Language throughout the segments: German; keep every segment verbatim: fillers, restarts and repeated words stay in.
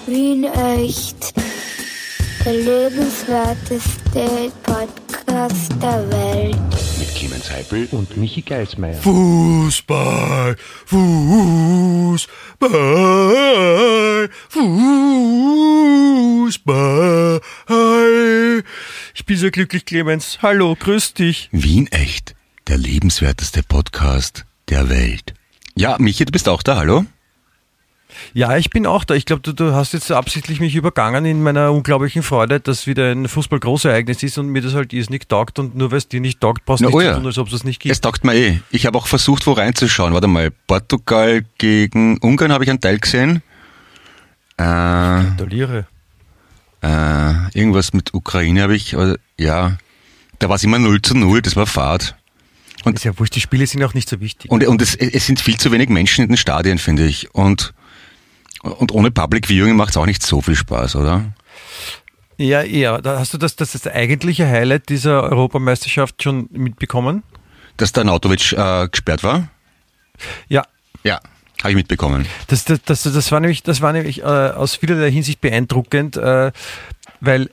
Wien echt. Der lebenswerteste Podcast der Welt. Mit Clemens Heipel und Michi Geismeier. Fußball, Fußball, Fußball. Ich bin so glücklich, Clemens. Hallo, grüß dich. Wien echt, der lebenswerteste Podcast der Welt. Ja, Michi, du bist auch da, hallo? Ja, ich bin auch da. Ich glaube, du, du hast jetzt absichtlich mich übergangen in meiner unglaublichen Freude, dass wieder ein Fußball-Großereignis ist und mir das halt irrsinnig taugt, und nur weil es dir nicht taugt, brauchst du nicht oh zu ja. tun, als ob es das nicht gibt. Es taugt mir eh. Ich habe auch versucht, wo reinzuschauen. Warte mal, Portugal gegen Ungarn habe ich einen Teil gesehen. Äh, Gratuliere. äh, irgendwas mit Ukraine habe ich, aber, ja, da war es immer null zu null, das war Fahrt. Und ist ja wurscht, die Spiele sind auch nicht so wichtig. Und, und es, es sind viel zu wenig Menschen in den Stadien, finde ich. Und Und ohne Public Viewing macht es auch nicht so viel Spaß, oder? Ja, ja. Da hast du das, das, das eigentliche Highlight dieser Europameisterschaft schon mitbekommen? Dass der Arnautovic äh, gesperrt war? Ja. Ja, habe ich mitbekommen. Das, das, das, das war nämlich, das war nämlich äh, aus vielerlei Hinsicht beeindruckend, äh, weil,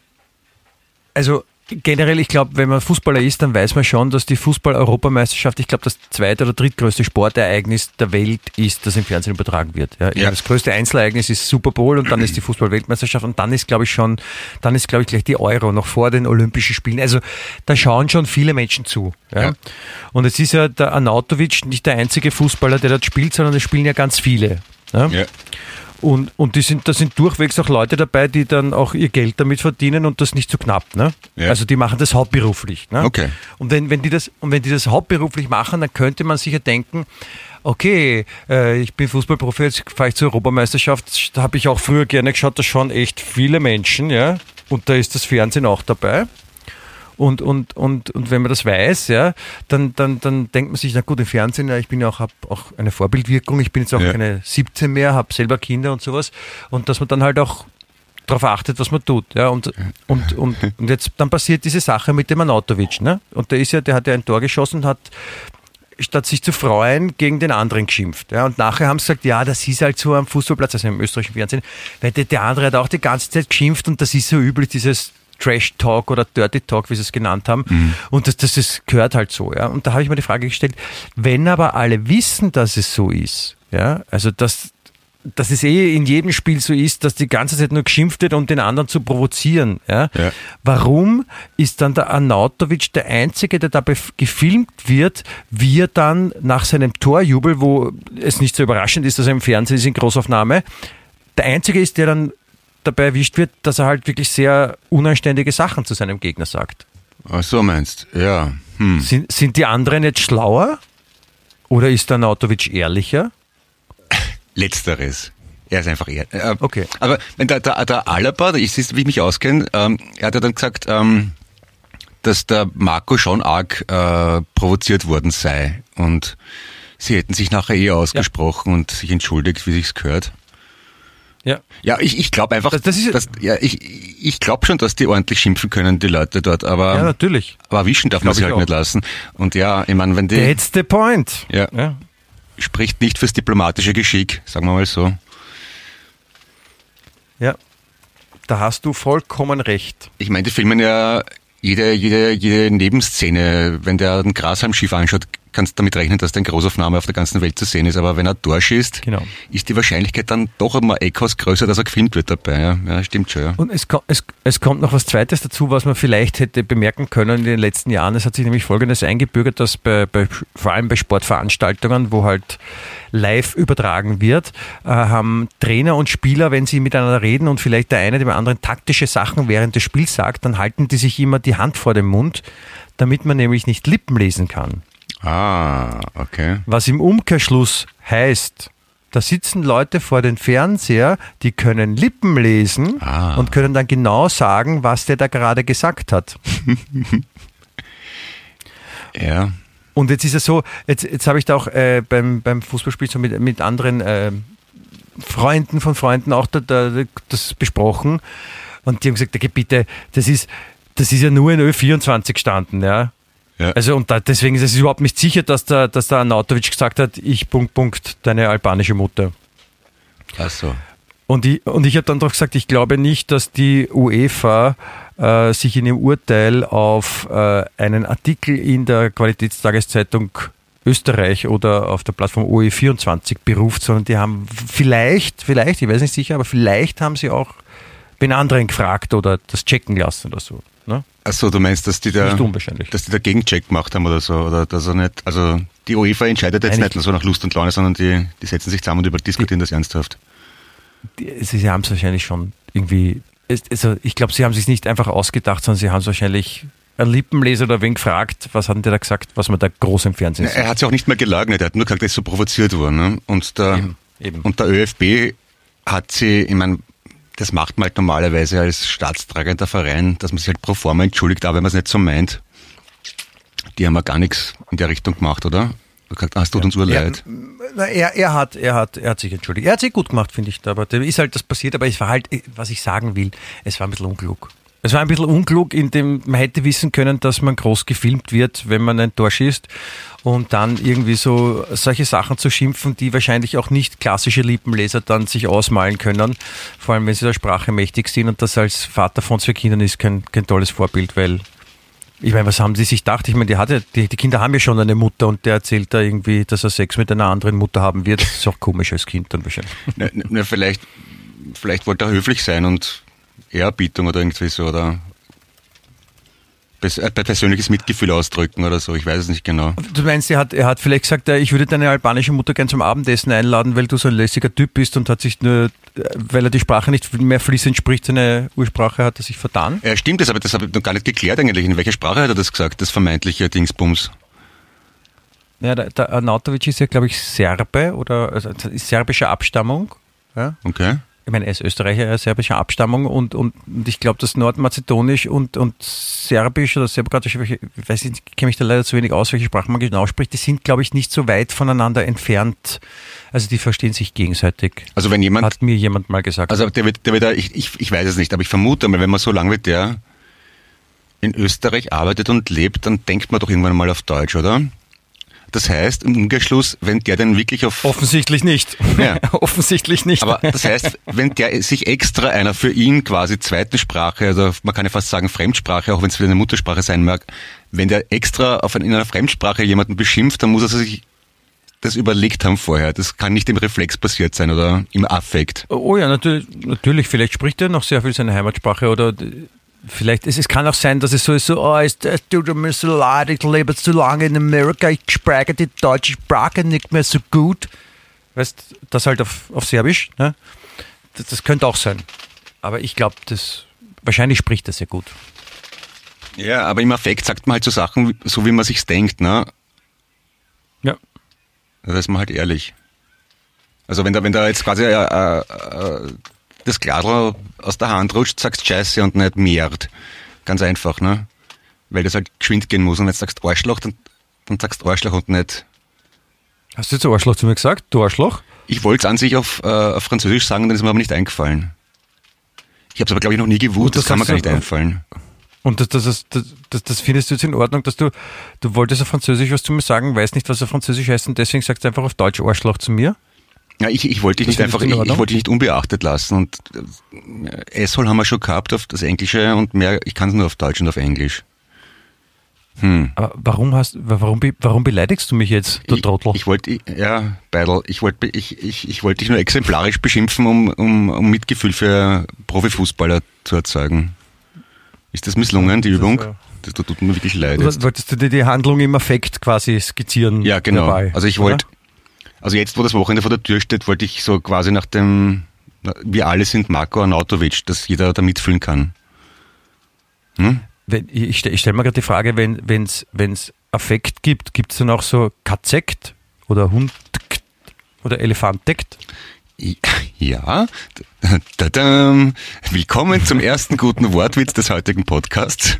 also generell, ich glaube, wenn man Fußballer ist, dann weiß man schon, dass die Fußball-Europameisterschaft, ich glaube, das zweite oder drittgrößte Sportereignis der Welt ist, das im Fernsehen übertragen wird. Ja, Ja. Das größte Einzelereignis ist Super Bowl und dann ist die Fußball-Weltmeisterschaft und dann ist, glaube ich, schon, dann ist, glaube ich, gleich die Euro, noch vor den Olympischen Spielen. Also da schauen schon viele Menschen zu. Ja. Ja. Und es ist ja der Arnautovic nicht der einzige Fußballer, der dort spielt, sondern es spielen ja ganz viele. Ja. Ja. Und, und die sind, da sind durchwegs auch Leute dabei, die dann auch ihr Geld damit verdienen und das nicht zu knapp. Ne? Ja. Also die machen das hauptberuflich. Ne? Okay. Und wenn, wenn die das, und wenn die das hauptberuflich machen, dann könnte man sich ja denken, okay, äh, ich bin Fußballprofi, jetzt fahre ich zur Europameisterschaft, da habe ich auch früher gerne geschaut, da schauen echt viele Menschen, ja, und da ist das Fernsehen auch dabei. Und, und, und, und wenn man das weiß, ja, dann, dann, dann denkt man sich, na gut, im Fernsehen, ja, ich bin ja auch, habe auch eine Vorbildwirkung, ich bin jetzt auch Ja. keine siebzehn mehr, habe selber Kinder und sowas, und dass man dann halt auch darauf achtet, was man tut, ja, und, und, und, und jetzt, dann passiert diese Sache mit dem Arnautovic, ne, und der ist ja, der hat ja ein Tor geschossen und hat, statt sich zu freuen, gegen den anderen geschimpft, ja, und nachher haben sie gesagt, ja, das ist halt so am Fußballplatz, also im österreichischen Fernsehen, weil der, der andere hat auch die ganze Zeit geschimpft und das ist so üblich, dieses Trash-Talk oder Dirty-Talk, wie sie es genannt haben. Mhm. Und das, das, das gehört halt so. Ja. Und da habe ich mir die Frage gestellt, wenn aber alle wissen, dass es so ist, ja, also dass, dass es eh in jedem Spiel so ist, dass die ganze Zeit nur geschimpft wird, um den anderen zu provozieren, ja, Ja. warum ist dann der Arnautovic der Einzige, der dabei gefilmt wird, wie er dann nach seinem Torjubel, wo es nicht so überraschend ist, dass er im Fernsehen ist in Großaufnahme, der Einzige ist, der dann dabei erwischt wird, dass er halt wirklich sehr unanständige Sachen zu seinem Gegner sagt. Ach so meinst, ja. Hm. Sind, sind die anderen jetzt schlauer? Oder ist der Arnautovic ehrlicher? Letzteres. Er ist einfach eher. Äh, Okay. Aber wenn der, der, der Alaba, ich sehe, wie ich mich auskenne, ähm, er hat ja dann gesagt, ähm, dass der Marco schon arg äh, provoziert worden sei. Und sie hätten sich nachher eher ausgesprochen ja. und sich entschuldigt, wie sich's gehört. Ja. Ja, ich, ich glaube einfach, das, das ist, dass, ja, ich, ich glaube schon, dass die ordentlich schimpfen können, die Leute dort, aber, ja, natürlich. aber erwischen darf man sie halt auch nicht lassen. Und ja, ich meine, wenn die, that's the point. Ja, ja, spricht nicht fürs diplomatische Geschick, sagen wir mal so. Ja, da hast du vollkommen recht. Ich meine, die filmen ja jede, jede, jede Nebenszene, wenn der ein Grashalm-Schiff anschaut, kannst du damit rechnen, dass der in Großaufnahme auf der ganzen Welt zu sehen ist. Aber wenn er ein Tor schießt, genau. ist die Wahrscheinlichkeit dann doch einmal Eckhaus größer, dass er gefilmt wird dabei. Ja, ja stimmt schon. Ja. Und es, es, es kommt noch was Zweites dazu, was man vielleicht hätte bemerken können in den letzten Jahren. Es hat sich nämlich Folgendes eingebürgert, dass bei, bei vor allem bei Sportveranstaltungen, wo halt live übertragen wird, äh, haben Trainer und Spieler, wenn sie miteinander reden und vielleicht der eine dem anderen taktische Sachen während des Spiels sagt, dann halten die sich immer die Hand vor dem Mund, damit man nämlich nicht Lippen lesen kann. Ah, okay. Was im Umkehrschluss heißt, da sitzen Leute vor dem Fernseher, die können Lippen lesen ah. und können dann genau sagen, was der da gerade gesagt hat. Ja. Und jetzt ist es so, jetzt, jetzt habe ich da auch äh, beim, beim Fußballspiel so mit, mit anderen äh, Freunden von Freunden auch da, da, das besprochen und die haben gesagt, okay, bitte, das ist, das ist ja nur in Ö vierundzwanzig gestanden, ja. Ja. Also und da, deswegen ist es überhaupt nicht sicher, dass der, dass der Arnautovic gesagt hat, ich Punkt, Punkt, deine albanische Mutter. Ach so. Und ich, und ich habe dann doch gesagt, ich glaube nicht, dass die UEFA äh, sich in ihrem Urteil auf äh, einen Artikel in der Qualitätstageszeitung Österreich oder auf der Plattform O E vierundzwanzig beruft, sondern die haben vielleicht, vielleicht, ich weiß nicht sicher, aber vielleicht haben sie auch den anderen gefragt oder das checken lassen oder so. Ne? Achso, du meinst, dass die da, nicht unwahrscheinlich. dass die da Gegencheck gemacht haben oder so, oder dass er nicht, also die UEFA entscheidet jetzt Nein, nicht so nach Lust und Laune, sondern die, die setzen sich zusammen und über diskutieren das ernsthaft. Die, sie, sie haben es wahrscheinlich schon irgendwie, also ich glaube, sie haben sich nicht einfach ausgedacht, sondern sie haben es wahrscheinlich ein Lippenleser oder wen gefragt, was hat denn der da gesagt, was man da groß im Fernsehen sieht. Er hat sich auch nicht mehr geleugnet, er hat nur gesagt, er ist so provoziert worden. Ne? Und, der, Eben, eben. und der ÖFB hat sie, ich meine, das macht man halt normalerweise als staatstragender Verein, dass man sich halt pro forma entschuldigt, auch wenn man es nicht so meint. Die haben ja gar nichts in der Richtung gemacht, oder? Es tut uns urleid. Ja, er, er, hat, er, hat, er hat sich entschuldigt. Er hat sich gut gemacht, finde ich. Aber da ist halt das passiert. Aber es war halt, was ich sagen will, es war ein bisschen unklug. Es war ein bisschen unklug, indem man hätte wissen können, dass man groß gefilmt wird, wenn man ein Tor schießt. Und dann irgendwie so solche Sachen zu schimpfen, die wahrscheinlich auch nicht klassische Lippenleser dann sich ausmalen können. Vor allem, wenn sie der Sprache mächtig sind. Und das als Vater von zwei Kindern ist kein, kein tolles Vorbild, weil ich meine, was haben die sich gedacht? Ich meine, die, hatte, die, die Kinder haben ja schon eine Mutter und der erzählt da irgendwie, dass er Sex mit einer anderen Mutter haben wird. Das ist auch komisch als Kind dann wahrscheinlich. Na, na, vielleicht, vielleicht wollte er höflich sein und Ehrerbietung oder irgendwie so, oder persönliches Mitgefühl ausdrücken oder so, ich weiß es nicht genau. Du meinst, er hat, er hat vielleicht gesagt, ich würde deine albanische Mutter gern zum Abendessen einladen, weil du so ein lässiger Typ bist und hat sich nur, weil er die Sprache nicht mehr fließend spricht, seine Ursprache hat er sich vertan? Ja, stimmt das, aber das habe ich noch gar nicht geklärt eigentlich. In welcher Sprache hat er das gesagt, das vermeintliche Dingsbums? Ja, der, der Arnautovic ist ja, glaube ich, Serbe oder also ist serbischer Abstammung. Ja? Okay. Ich meine, er ist Österreicher, er ist serbischer Abstammung und, und, und ich glaube, dass Nordmazedonisch und, und Serbisch oder Serbokroatisch, ich weiß nicht, ich kenne mich da leider zu wenig aus, welche Sprache man genau spricht, die sind, glaube ich, nicht so weit voneinander entfernt. Also die verstehen sich gegenseitig. Also wenn jemand... Hat mir jemand mal gesagt. Also der wird, der wird da, ich, ich, ich weiß es nicht, aber ich vermute mal, wenn man so lange wie der in Österreich arbeitet und lebt, dann denkt man doch irgendwann mal auf Deutsch, oder? Das heißt, im Umkehrschluss, wenn der denn wirklich auf... Offensichtlich nicht. Ja. Offensichtlich nicht. Aber das heißt, wenn der sich extra einer für ihn quasi zweiten Sprache, also man kann ja fast sagen Fremdsprache, auch wenn es wieder eine Muttersprache sein mag, wenn der extra auf ein, in einer Fremdsprache jemanden beschimpft, dann muss er sich das überlegt haben vorher. Das kann nicht im Reflex passiert sein oder im Affekt. Oh ja, natürlich, natürlich. Vielleicht spricht er noch sehr viel seine Heimatsprache oder... Vielleicht, es, es kann auch sein, dass es so ist, so, oh, es, es tut mir so leid, ich lebe zu lange in Amerika, ich spreche die deutsche Sprache nicht mehr so gut. Weißt, das halt auf, auf Serbisch, ne? Das, das könnte auch sein. Aber ich glaube, das, wahrscheinlich spricht er sehr gut. Ja, aber im Affekt sagt man halt so Sachen, so wie man sich's denkt, ne? Ja. Da ist man halt ehrlich. Also wenn da, wenn da jetzt quasi äh, äh, das Gladl aus der Hand rutscht, sagst Scheiße und nicht Merd. Ganz einfach, ne? Weil das halt geschwind gehen muss und jetzt sagst Arschloch, dann, dann sagst Arschloch und nicht... Hast du jetzt Arschloch zu mir gesagt? Du Arschloch? Ich wollte es an sich auf, äh, auf Französisch sagen, dann ist mir aber nicht eingefallen. Ich habe es aber, glaube ich, noch nie gewusst, das, das kann mir gar nicht einfallen. Und das, das, das, das, das findest du jetzt in Ordnung, dass du, du wolltest auf Französisch was zu mir sagen, weißt nicht, was auf Französisch heißt und deswegen sagst du einfach auf Deutsch Arschloch zu mir? Ja, ich, ich wollte dich nicht einfach, ich, ich wollte dich nicht unbeachtet lassen und äh, Asshole haben wir schon gehabt auf das Englische und mehr, ich kann es nur auf Deutsch und auf Englisch. Hm. Aber warum hast, warum, warum beleidigst du mich jetzt, du ich, Trottel? Ich wollte, ja, Beidl, ich wollte, ich, ich, ich wollte dich nur exemplarisch beschimpfen, um, um, um Mitgefühl für Profifußballer zu erzeugen. Ist das misslungen, die Übung? Das, das tut mir wirklich leid. Jetzt. Wolltest du dir die Handlung im Affekt quasi skizzieren? Ja, genau. Dabei, also ich wollte, also jetzt, wo das Wochenende vor der Tür steht, wollte ich so quasi nach dem, wir alle sind Marko Arnautovic, dass jeder da mitfühlen kann. Hm? Wenn, ich stelle stell mir gerade die Frage, wenn es wenn's Affekt gibt, gibt es dann auch so Katzekt oder Hund oder Elefantekt? Ja, Tadam. Willkommen zum ersten guten Wortwitz des heutigen Podcasts.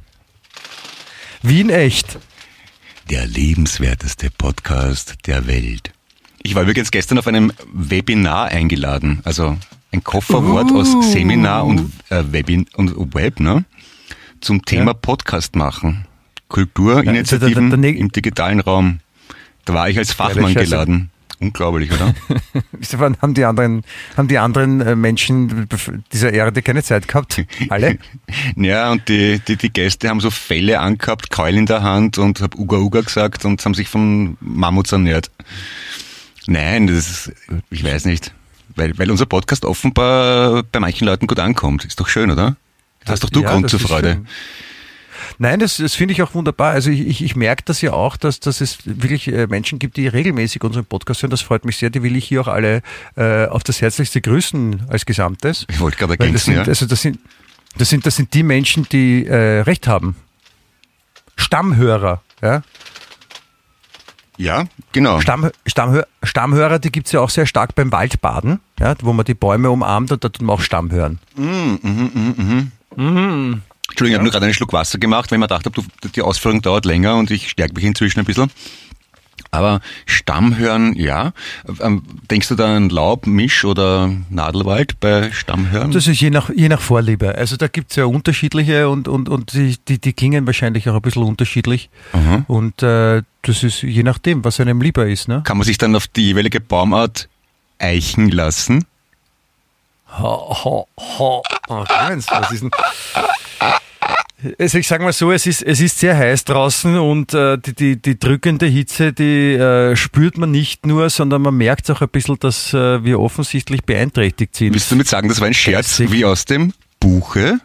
Wie in echt. Der lebenswerteste Podcast der Welt. Ich war übrigens gestern auf einem Webinar eingeladen, also ein Kofferwort uh. aus Seminar und, äh, Webin und Web, ne? Zum Thema ja. Podcast machen. Kulturinitiativen ja, also der, der, der, im digitalen Raum. Da war ich als Fachmann geladen. Unglaublich, oder? Wieso waren- haben die anderen, haben die anderen äh, Menschen dieser Erde keine Zeit gehabt? Alle? Ja, und die, die, die Gäste haben so Felle angehabt, Keul in der Hand und hab Uga Uga gesagt und haben sich von Mammuts ernährt. Nein, das ist, ich weiß nicht. Weil, weil unser Podcast offenbar bei manchen Leuten gut ankommt. Ist doch schön, oder? Da hast doch du Ja, Grund das zur ist Freude. schön. Nein, das, das finde ich auch wunderbar. Also ich, ich, ich merke das ja auch, dass, dass es wirklich äh, Menschen gibt, die regelmäßig unseren Podcast hören. Das freut mich sehr. Die will ich hier auch alle äh, auf das Herzlichste grüßen als Gesamtes. Ich wollte gerade Weil das ergänzen, sind, ja. also das sind, das sind, das sind die Menschen, die äh, Recht haben. Stammhörer, ja. Ja, genau. Stamm, Stammhör, Stammhörer, die gibt's ja auch sehr stark beim Waldbaden, ja, wo man die Bäume umarmt und da tut man auch Stamm hören. Entschuldigung, ich habe nur gerade einen Schluck Wasser gemacht, weil ich mir gedacht habe, du, die Ausführung dauert länger und ich stärke mich inzwischen ein bisschen. Aber Stammhören, ja. Ähm, denkst du da an Laub, Misch oder Nadelwald bei Stammhören? Das ist je nach, je nach Vorliebe. Also da gibt's ja unterschiedliche und, und, und die, die, die klingen wahrscheinlich auch ein bisschen unterschiedlich. Aha. Und äh, das ist je nachdem, was einem lieber ist. Ne? Kann man sich dann auf die jeweilige Baumart eichen lassen? Ho, ho, ho. Oh, Clemens, was ist denn? Also ich sage mal so, es ist, es ist sehr heiß draußen und äh, die, die, die drückende Hitze, die äh, spürt man nicht nur, sondern man merkt auch ein bisschen, dass äh, wir offensichtlich beeinträchtigt sind. Willst du damit sagen, das war ein Scherz Geistig. wie aus dem Buche?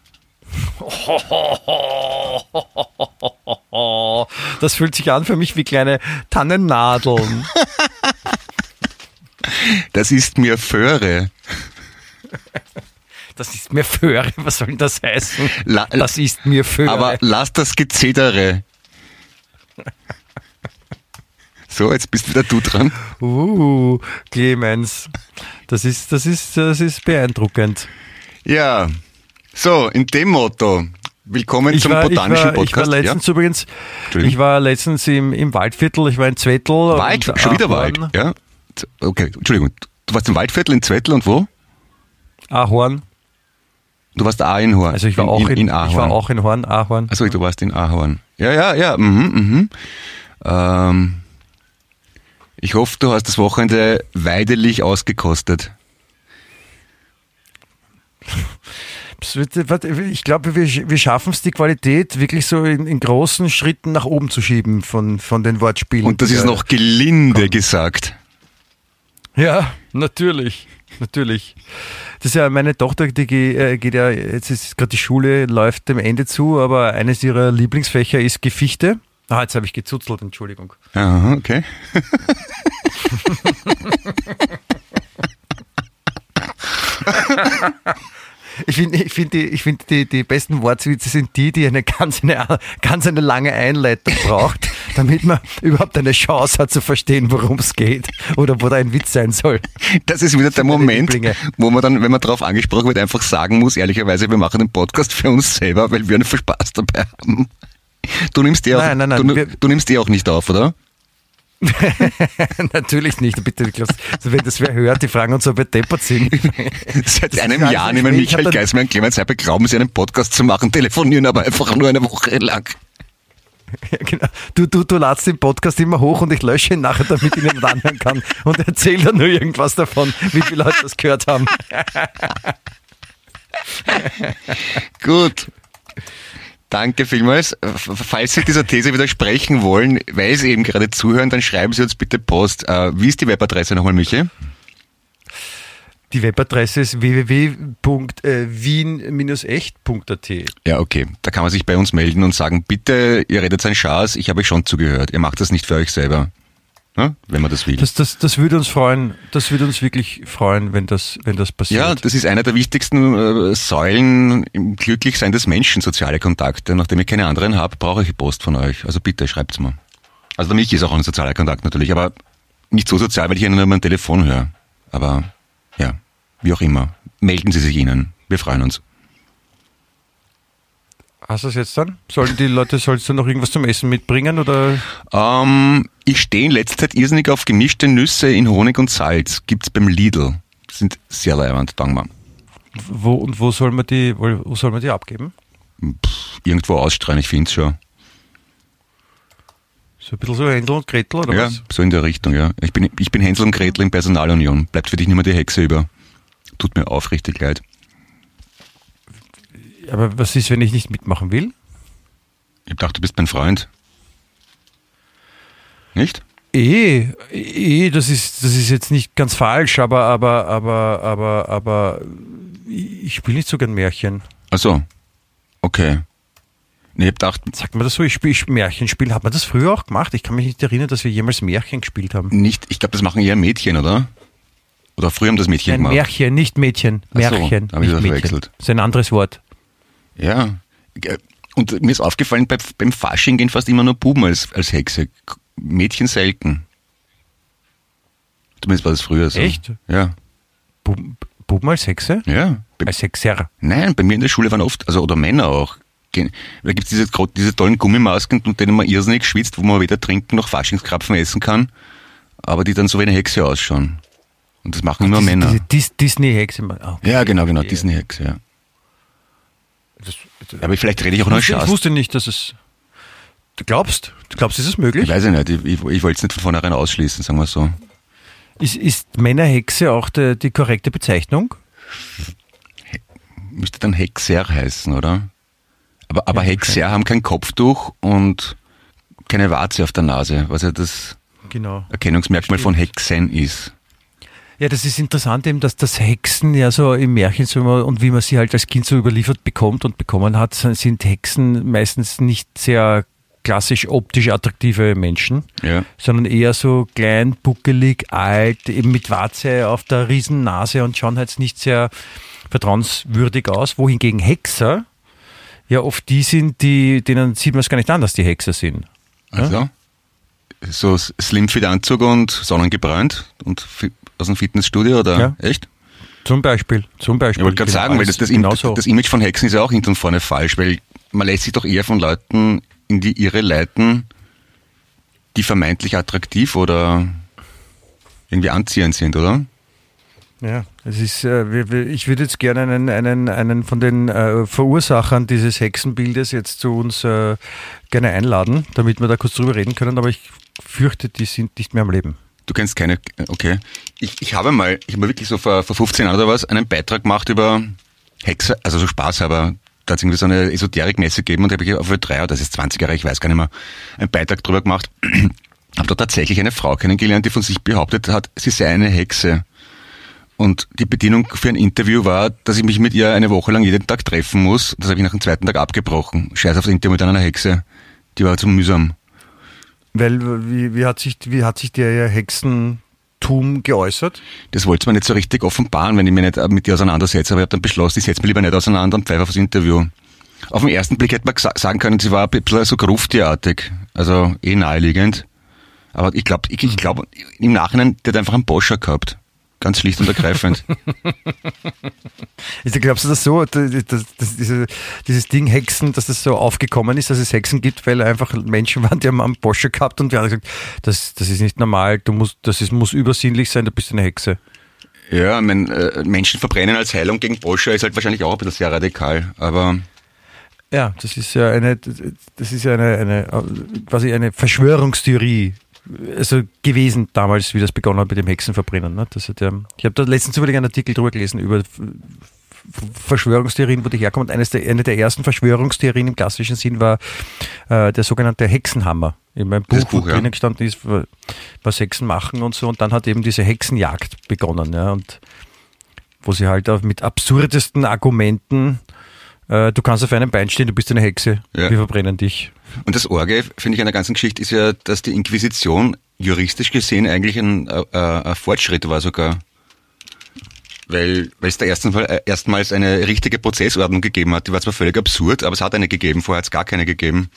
Das fühlt sich an für mich wie kleine Tannennadeln. Das ist mir Föhre. Das ist mir Föhre, was soll denn das heißen? La- Das ist mir Föhre. Aber lass das Gezedere. So, jetzt bist wieder du dran. Uh, Clemens, das ist, das ist, das ist beeindruckend. Ja, so, in dem Motto. Willkommen zum botanischen ich war, Podcast. Ich war letztens ja? übrigens, Entschuldigung. ich war letztens im, im Waldviertel, ich war in Zwettl. Wald, und schon wieder Ahorn. Wald. Ja? Okay, Entschuldigung. Du warst im Waldviertel in Zwettl und wo? Ahorn. Du warst auch in Horn. Also ich war auch in, in, in Ahorn. ich war auch in Horn, Ahorn. Achso, du warst in Ahorn. Ja, ja, ja. Mhm, mhm. Ähm, ich hoffe, du hast das Wochenende weidelig ausgekostet. Ich glaube, wir, wir schaffen es, die Qualität wirklich so in, in großen Schritten nach oben zu schieben von, von den Wortspielen. Und das ist Ja. noch gelinde gesagt. Ja, natürlich, natürlich. Das ist ja meine Tochter, die ge- äh, geht ja, jetzt ist gerade die Schule, läuft dem Ende zu, aber eines ihrer Lieblingsfächer ist Geschichte. Ah, jetzt habe ich gezuzelt, Entschuldigung. Aha, okay. Ich finde, ich finde, die, ich finde die, die besten Wortwitze sind die, die eine ganz, eine ganz eine lange Einleitung braucht, damit man überhaupt eine Chance hat zu verstehen, worum es geht oder wo da ein Witz sein soll. Das ist wieder der meine Moment, Lieblinge. wo man dann, wenn man darauf angesprochen wird, einfach sagen muss, ehrlicherweise, wir machen den Podcast für uns selber, weil wir einen Spaß dabei haben. Du nimmst die auch, Nein, nein, nein, du, wir- du nimmst die auch nicht auf, oder? Natürlich nicht, bitte. Ich glaub, also wenn das wer hört, die fragen uns, ob wir deppert sind. Seit Das einem ist Jahr alles nehmen nicht. Ich hab Michael dann- Geismer und Clemens Heiber glauben, sie einen Podcast zu machen, telefonieren aber einfach nur eine Woche lang. Ja, genau. Du, du, du ladst den Podcast immer hoch und ich lösche ihn nachher, damit ich ihn nicht anhören kann und erzähle dann nur irgendwas davon, wie viele Leute das gehört haben. Gut. Danke vielmals. F- Falls Sie dieser These widersprechen wollen, weil Sie eben gerade zuhören, dann schreiben Sie uns bitte Post. Äh, Wie ist die Webadresse nochmal, Michi? Die Webadresse ist w w w punkt wien Bindestrich echt punkt a t. Ja, okay. Da kann man sich bei uns melden und sagen, bitte, ihr redet einen Schaß, ich habe euch schon zugehört. Ihr macht das nicht für euch selber. Ja? Wenn man das will. Das, das, das würde uns freuen, das würde uns wirklich freuen, wenn das, wenn das passiert. Ja, das ist einer der wichtigsten äh, Säulen im Glücklichsein des Menschen, soziale Kontakte. Nachdem ich keine anderen habe, brauche ich Post von euch. Also bitte, schreibt's mir. Also der Michi ist auch ein sozialer Kontakt natürlich, aber nicht so sozial, weil ich Ihnen nur mein Telefon höre. Aber ja, wie auch immer. Melden Sie sich Ihnen. Wir freuen uns. Hast du es jetzt dann? Sollen die Leute, sollst du noch irgendwas zum Essen mitbringen oder? Ähm, ich stehe in letzter Zeit irrsinnig auf gemischte Nüsse in Honig und Salz. Gibt's beim Lidl. Sind sehr leibend, danke mal. Wo und wo soll man die, wo, wo soll man die abgeben? Irgendwo ausstreuen, ich finde es schon. So ein bisschen so Hänsel und Gretel, oder ja, was? so in der Richtung, ja. Ich bin, ich bin Hänsel und Gretel in Personalunion. Bleibt für dich nicht mehr die Hexe über. Tut mir aufrichtig leid. Aber was ist, wenn ich nicht mitmachen will? Ich dachte, du bist mein Freund. Nicht? Eh, eh, das ist, das ist jetzt nicht ganz falsch, aber, aber, aber, aber, aber ich spiele nicht so gern Märchen. Ach so. Okay. Nee, ich hab gedacht, Sagt man das so, ich spiele Märchen spielen. Hat man das früher auch gemacht? Ich kann mich nicht erinnern, dass wir jemals Märchen gespielt haben. nicht, ich glaube, das machen eher Mädchen, oder? Oder früher haben das Mädchen Nein, gemacht. Märchen, nicht Mädchen. Ach so, Märchen, da hab ich nicht das Mädchen. verwechselt. Das ist ein anderes Wort. Ja. Und mir ist aufgefallen, bei, beim Fasching gehen fast immer nur Buben als, als Hexe. Mädchen selten. Zumindest war das früher so. Echt? Ja. Buben, Buben als Hexe? Ja. Bei, Als Hexer. nein, bei mir in der Schule waren oft, also oder Männer auch. gehen- Da gibt es diese, gro- diese tollen Gummimasken, mit denen man irrsinnig schwitzt, wo man weder trinken noch Faschingskrapfen essen kann, aber die dann so wie eine Hexe ausschauen. Und das machen immer diese, Männer. Diese Dis Disney-Hexe. Ah, okay. Ja, genau, genau, Ja. Disney-Hexe, ja. Das, das, Aber vielleicht rede ich auch nur ich, wusste, ich Schatz. wusste nicht, dass es... Du glaubst? Du glaubst, ist es möglich? Ich weiß ja nicht, ich, ich, ich wollte es nicht von vornherein ausschließen, sagen wir so. Ist, ist Männerhexe auch die, die korrekte Bezeichnung? Müsste dann Hexer heißen, oder? Aber, aber Ja, Hexer haben kein Kopftuch und keine Warze auf der Nase, was ja das Genau. Erkennungsmerkmal von Hexen ist. Ja, das ist interessant eben, dass das Hexen ja so im Märchen so immer, und wie man sie halt als Kind so überliefert bekommt und bekommen hat, sind Hexen meistens nicht sehr klassisch optisch attraktive Menschen, Ja. sondern eher so klein, buckelig, alt, eben mit Warze auf der Riesennase und schauen halt nicht sehr vertrauenswürdig aus, wohingegen Hexer ja oft die sind, die, denen sieht man es gar nicht an, dass die Hexer sind. Also, so Slimfit-Anzug und sonnengebräunt und fi- aus dem Fitnessstudio, oder? Ja. Echt? Zum Beispiel, zum Ich Beispiel. wollte gerade Genau, sagen, weil das, das, Im- genauso. das Image von Hexen ist ja auch hinten und vorne falsch, weil man lässt sich doch eher von Leuten in die Irre leiten, die vermeintlich attraktiv oder irgendwie anziehend sind, oder? Ja, es ist, äh, wir- wir- ich würde jetzt gerne einen, einen, einen von den äh, Verursachern dieses Hexenbildes jetzt zu uns äh, gerne einladen, damit wir da kurz drüber reden können, aber ich fürchte, die sind nicht mehr am Leben. Du kennst keine, okay. Ich, ich habe mal, ich habe mal wirklich so vor, vor fünfzehn Jahren oder was, einen Beitrag gemacht über Hexer, also so spaßhalber. Da hat es irgendwie so eine Esoterikmesse gegeben und da habe ich auf Ö drei, das ist zwanzig Jahre, ich weiß gar nicht mehr, einen Beitrag drüber gemacht. Habe da tatsächlich eine Frau kennengelernt, die von sich behauptet hat, sie sei eine Hexe. Und die Bedingung für ein Interview war, dass ich mich mit ihr eine Woche lang jeden Tag treffen muss. Das habe ich nach dem zweiten Tag abgebrochen. Scheiß aufs Interview mit einer Hexe. Die war zu mühsam. Weil, wie, wie, hat sich, wie hat sich der Hexentum geäußert? Das wollte man nicht so richtig offenbaren, wenn ich mich nicht mit ihr auseinandersetze. Aber ich habe dann beschlossen, ich setze mich lieber nicht auseinander und pfeife aufs Interview. Auf den ersten Blick hätte man gesa- sagen können, sie war ein bisschen so grufttierartig. Also eh naheliegend. Aber ich glaube, ich, ich glaub, im Nachhinein, der hat einfach einen Boscher gehabt. Ganz schlicht und ergreifend. Also, glaubst du das so, dass, dass, dass diese, dieses Ding Hexen, dass das so aufgekommen ist, dass es Hexen gibt, weil einfach Menschen waren, die haben einen Boscher gehabt und wir haben gesagt, das, das ist nicht normal, du musst, das ist, muss übersinnlich sein, du bist eine Hexe. Ja, ich mein, äh, Menschen verbrennen als Heilung gegen Boscher ist halt wahrscheinlich auch ein bisschen sehr radikal. Aber Ja, das ist ja eine, das ist ja eine, eine quasi eine Verschwörungstheorie, also gewesen damals, wie das begonnen hat mit dem Hexenverbrennen. Ne? Das hat ja, ich habe da letztens zufällig einen Artikel drüber gelesen über F- Verschwörungstheorien, wo die herkommen. Eines der, eine der ersten Verschwörungstheorien im klassischen Sinn war äh, der sogenannte Hexenhammer. In meinem Buch, Das Buch, wo ja. drinnen gestanden ist, was Hexen machen und so. Und dann hat eben diese Hexenjagd begonnen. Ja? Und wo sie halt auch mit absurdesten Argumenten, äh, du kannst auf einem Bein stehen, du bist eine Hexe, Ja. wir verbrennen dich. Und das Orge, finde ich, an der ganzen Geschichte ist ja, dass die Inquisition juristisch gesehen eigentlich ein, äh, ein Fortschritt war sogar. Weil, weil es da erstens mal, äh, erstmals eine richtige Prozessordnung gegeben hat. Die war zwar völlig absurd, aber es hat eine gegeben. Vorher hat es gar keine gegeben.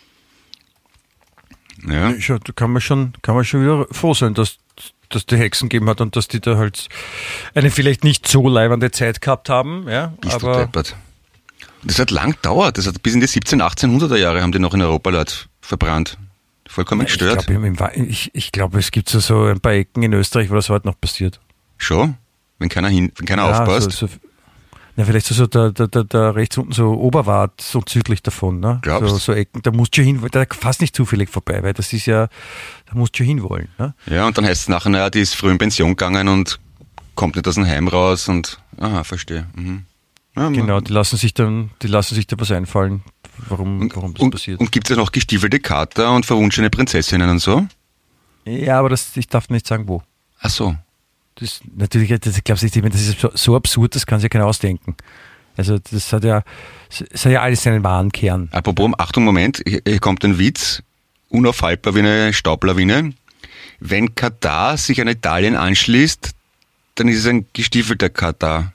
Ja. Ja, da kann man schon, kann man schon wieder froh sein, dass dass die Hexen gegeben hat und dass die da halt eine vielleicht nicht so leibende Zeit gehabt haben. Ja, Bist du aber deppert. Das hat lang gedauert. Das hat bis in die siebzehnhunderter, achtzehnhunderter Jahre haben die noch in Europa Leute verbrannt. Vollkommen ich gestört. glaube, im- im- ich, ich glaube, es gibt so, so ein paar Ecken in Österreich, wo das heute noch passiert. Schon? Wenn keiner hin, wenn keiner Ja, aufpasst. so, so, Na, vielleicht so, so der, der, der, der rechts unten so Oberwart, so südlich davon, ne? Glaubst? So, so Ecken, da musst du hin, da fast nicht zufällig vorbei, weil das ist ja, da musst du hinwollen, ne? Ja, und dann heißt es nachher, naja, die ist früh in Pension gegangen und kommt nicht aus dem Heim raus und, aha, verstehe. Mhm. Ja, Genau, die lassen sich dann, die lassen sich da was einfallen, warum, warum das und, passiert. Und gibt es ja noch gestiefelte Kater und verwunschene Prinzessinnen und so? Ja, aber das, ich darf nicht sagen, wo. Ach so. Das natürlich, das, ich glaube, das ist so, so absurd, das kann sich keiner ausdenken. Also das hat ja, das hat ja alles seinen wahren Kern. Apropos, Achtung, Moment, hier, hier kommt ein Witz, unaufhaltbar wie eine Staublawine. Wenn Katar sich an Italien anschließt, dann ist es ein gestiefelter Katar.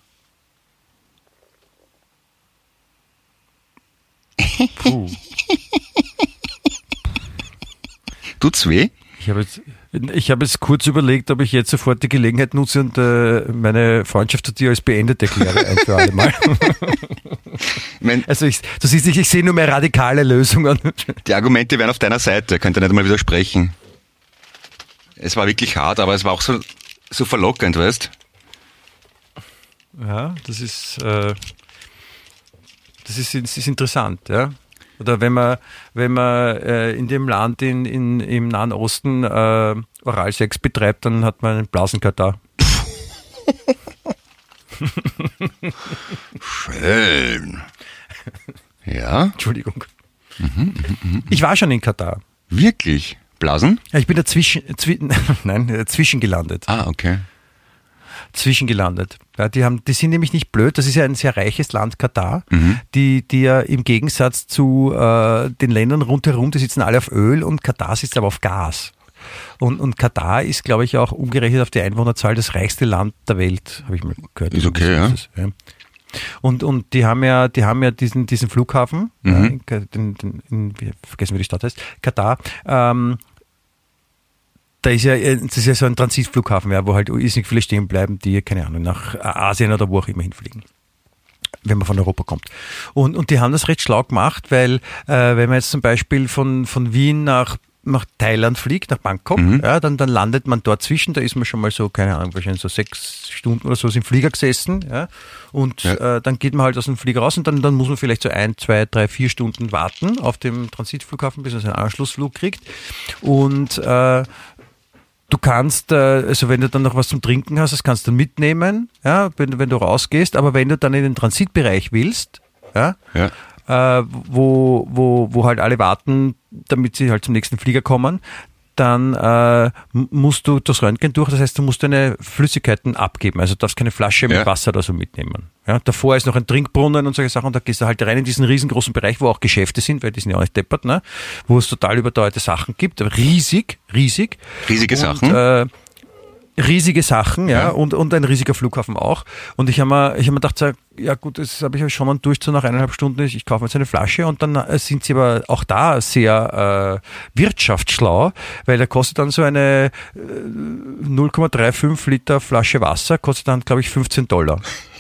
Puh. Tut's weh? Ich habe jetzt, ich habe jetzt kurz überlegt, ob ich jetzt sofort die Gelegenheit nutze und äh, meine Freundschaft zu dir als beendet erkläre, ein für alle Mal. Ich mein, Also ich, du siehst, ich, ich sehe nur mehr radikale Lösungen. die Argumente wären auf deiner Seite, könnt ihr nicht mal widersprechen. Es war wirklich hart, aber es war auch so, so verlockend, weißt? Ja, das ist, äh, das ist, das ist interessant, ja. Oder wenn man, wenn man äh, in dem Land in, in, im Nahen Osten äh, Oralsex betreibt, dann hat man einen Blasenkatar. Schön. Ja? Entschuldigung. Ich war schon in Katar. Wirklich? Blasen? Ja, ich bin dazwischen, zwi nein, äh, zwischengelandet. Ah, okay. Zwischengelandet. Ja, die haben, die sind nämlich nicht blöd. Das ist ja ein sehr reiches Land, Katar, Mhm. die, die ja im Gegensatz zu äh, den Ländern rundherum, die sitzen alle auf Öl und Katar sitzt aber auf Gas. Und, und Katar ist, glaube ich, auch umgerechnet auf die Einwohnerzahl das reichste Land der Welt, habe ich mal gehört. Ist okay, ja. Das, ja. Und, und die haben ja, die haben ja diesen, diesen Flughafen, Mhm. ja, in, den, den, in, ich vergessen, wie die Stadt heißt, Katar. Ähm, Da ist ja, das ist ja so ein Transitflughafen, ja, wo halt irrsinnig viele stehen bleiben, die, keine Ahnung, nach Asien oder wo auch immer hinfliegen, wenn man von Europa kommt. Und, und die haben das recht schlau gemacht, weil äh, wenn man jetzt zum Beispiel von, von Wien nach, nach Thailand fliegt, nach Bangkok, Mhm. ja, dann, dann landet man dort zwischen, da ist man schon mal so, keine Ahnung, wahrscheinlich so sechs Stunden oder so im Flieger gesessen, ja, und Ja. äh, dann geht man halt aus dem Flieger raus und dann, dann muss man vielleicht so ein, zwei, drei, vier Stunden warten auf dem Transitflughafen, bis man seinen Anschlussflug kriegt. Und äh, du kannst, also wenn du dann noch was zum Trinken hast, das kannst du mitnehmen, ja, wenn du, wenn du rausgehst, aber wenn du dann in den Transitbereich willst, ja, Ja. äh, wo, wo, wo halt alle warten, damit sie halt zum nächsten Flieger kommen, dann äh, m- musst du das Röntgen durch, das heißt, du musst deine Flüssigkeiten abgeben, also du darfst keine Flasche mit Ja. Wasser oder so mitnehmen. Ja, davor ist noch ein Trinkbrunnen und solche Sachen und da gehst du halt rein in diesen riesengroßen Bereich, wo auch Geschäfte sind, weil die sind ja auch nicht deppert, ne? Wo es total überteuerte Sachen gibt, aber riesig, riesig. Riesige und, Sachen? Äh, riesige Sachen, ja, Ja. Und, und ein riesiger Flughafen auch. Und ich habe mir, ich hab mir gedacht, so, ja gut, das habe ich ja schon mal durch, so nach eineinhalb Stunden, ich kaufe mir jetzt eine Flasche und dann äh, sind sie aber auch da sehr äh, wirtschaftsschlau, weil da kostet dann so eine äh, null Komma fünfunddreißig Liter Flasche Wasser, kostet dann, glaube ich, fünfzehn Dollar.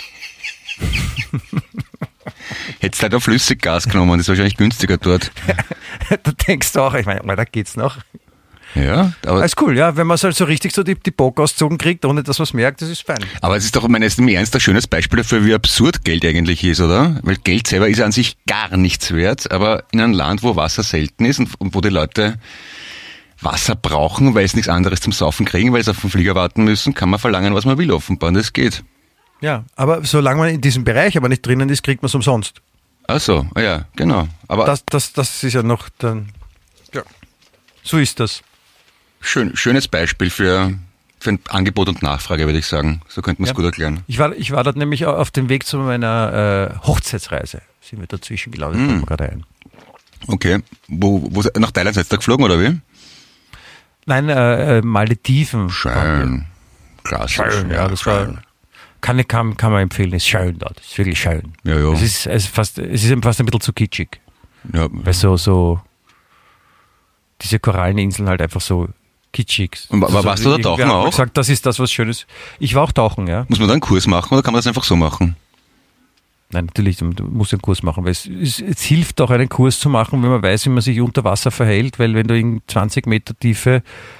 Hättest du halt auch Flüssiggas genommen, das ist wahrscheinlich günstiger dort. Da denkst du auch, ich meine, da geht's noch. Ja, aber, Alles cool, ja, wenn man es halt so richtig so die, die Bock ausgezogen kriegt, ohne dass man es merkt, das ist fein. aber es ist doch, ich meine, es ist im Ernst ein schönes Beispiel dafür, wie absurd Geld eigentlich ist, oder? Weil Geld selber ist an sich gar nichts wert, aber in einem Land, wo Wasser selten ist und, und wo die Leute Wasser brauchen, weil sie nichts anderes zum Saufen kriegen, weil sie auf den Flieger warten müssen, kann man verlangen, was man will, offenbar. Und das geht. Ja, aber solange man in diesem Bereich aber nicht drinnen ist, kriegt man es umsonst. Ach so, ah ja, genau. Aber Das, das, das ist ja noch dann, ja, so ist das. schön, schönes Beispiel für, für ein Angebot und Nachfrage, würde ich sagen. So könnte man es Ja. gut erklären. Ich war, ich war dort nämlich auf dem Weg zu meiner äh, Hochzeitsreise. Sind wir dazwischen gelandet, Mm. fällt mir gerade ein. Okay. Wo, wo, nach Thailand seid ihr da geflogen, oder wie? Nein, äh, äh, Malediven. Schön. Klassisch. Schön, ja, das war, kann, ich- kann, kann man empfehlen, ist schön dort, ist wirklich schön. Ja, ja. Es ist, es ist fast, es ist eben fast ein bisschen zu kitschig, Ja, weil so, so, diese Koralleninseln halt einfach so kitschig. Und wa- Also, warst du da irgendwer tauchen hat mal auch? gesagt, das ist das, was Schönes. Ich war auch tauchen, ja. muss man da einen Kurs machen oder kann man das einfach so machen? Nein, natürlich, du musst einen Kurs machen, weil es, es, es hilft auch, einen Kurs zu machen, wenn man weiß, wie man sich unter Wasser verhält, weil wenn du in zwanzig Meter Tiefe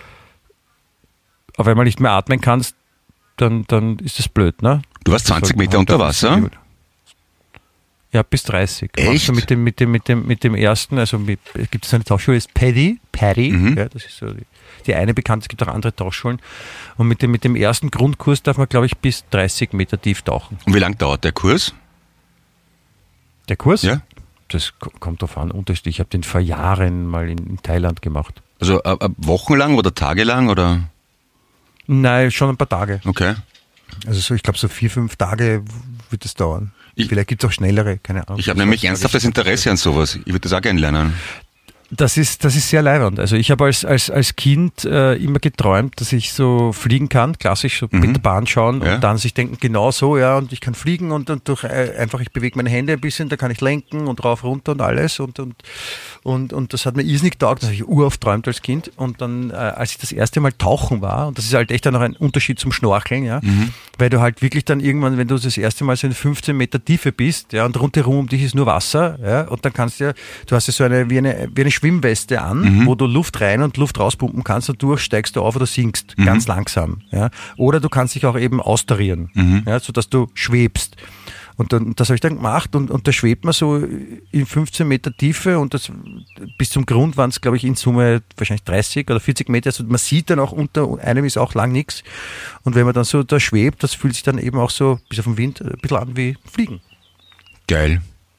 auf einmal nicht mehr atmen kannst, dann, dann ist das blöd, ne? Du warst zwanzig Sollte man Meter halt unter auch Wasser? wissen, Ja, bis dreißig. Echt? Machst du mit dem, mit dem, mit dem, mit dem ersten, also mit, gibt es eine Tauchschule, ist Paddy, Paddy, Mhm. ja, das ist so die, die eine bekannte, es gibt auch andere Tauchschulen. Und mit dem, mit dem ersten Grundkurs darf man, glaube ich, bis dreißig Meter tief tauchen. Und wie lang dauert der Kurs? Der Kurs? Ja. Das ko- kommt drauf an, unterschiedlich. Ich habe den vor Jahren mal in, in Thailand gemacht. Also äh, äh, wochenlang oder tagelang oder? Nein, schon ein paar Tage. Okay. Also so, ich glaube, so vier, fünf Tage wird es dauern. Ich- Vielleicht gibt es auch schnellere, keine Ahnung. Ich habe nämlich ernsthaftes Interesse an sowas. Ich würde das auch gerne lernen. Das ist, das ist sehr leiwand. Also ich habe als, als, als Kind äh, immer geträumt, dass ich so fliegen kann, klassisch so Mhm. mit der Bahn schauen Ja. und dann sich denken, genau so, ja, und ich kann fliegen und, und durch äh, einfach, ich bewege meine Hände ein bisschen, da kann ich lenken und rauf, runter und alles und, und, und, und das hat mir irrsinnig getaugt, das habe ich urauf träumt als Kind und dann, äh, als ich das erste Mal tauchen war, und das ist halt echt dann noch ein Unterschied zum Schnorcheln, ja, weil du halt wirklich dann irgendwann, wenn du das erste Mal so in fünfzehn Meter Tiefe bist, ja, und rundherum um dich ist nur Wasser, ja, und dann kannst du ja, du hast ja so eine, wie eine, wie eine Schwimmweste an, wo du Luft rein und Luft rauspumpen kannst und durch steigst du auf oder sinkst, ganz langsam, ja, oder du kannst dich auch eben austarieren, ja, sodass du schwebst. Und dann, das habe ich dann gemacht und, und da schwebt man so in fünfzehn Meter Tiefe und das, bis zum Grund waren es, glaube ich, in Summe wahrscheinlich dreißig oder vierzig Meter. Also man sieht dann auch unter einem ist auch lang nichts. Und wenn man dann so da schwebt, das fühlt sich dann eben auch so bis auf den Wind ein bisschen an wie Fliegen. Geil.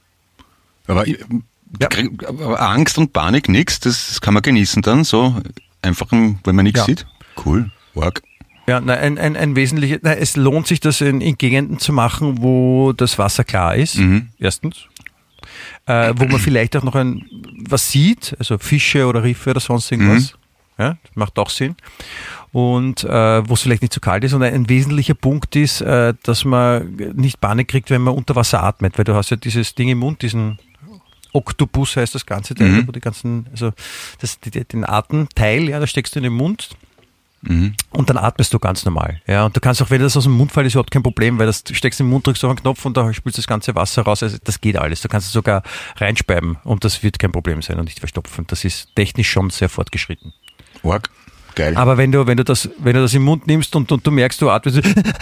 Aber, ich- Ja. krieg- aber Angst und Panik, nix, das kann man genießen dann, so einfach, wenn man nichts Ja. sieht. Cool. Work. Ja, nein, ein, ein, ein wesentliches, nein, es lohnt sich, das in, in Gegenden zu machen, wo das Wasser klar ist, Mhm. erstens. Äh, wo man vielleicht auch noch ein, was sieht, also Fische oder Riffe oder sonst irgendwas. Ja, das macht auch Sinn. Und äh, wo es vielleicht nicht zu kalt ist. Und ein, ein wesentlicher Punkt ist, äh, dass man nicht Panik kriegt, wenn man unter Wasser atmet, weil du hast ja dieses Ding im Mund, diesen Oktopus heißt das ganze Teil, Mhm. wo die ganzen, also das, die, den Atemteil, ja, da steckst du in den Mund. Mhm. Und dann atmest du ganz normal. Ja, und du kannst auch, wenn das aus dem Mund fällt, ist überhaupt kein Problem, weil das du steckst in den Mund, drückst auf einen Knopf und da spülst das ganze Wasser raus. Also das geht alles. Du kannst es sogar reinspeiben und das wird kein Problem sein und nicht verstopfen. Das ist technisch schon sehr fortgeschritten. Work. Geil. Aber wenn du, wenn du das, wenn du das im Mund nimmst und, und du merkst, du atmest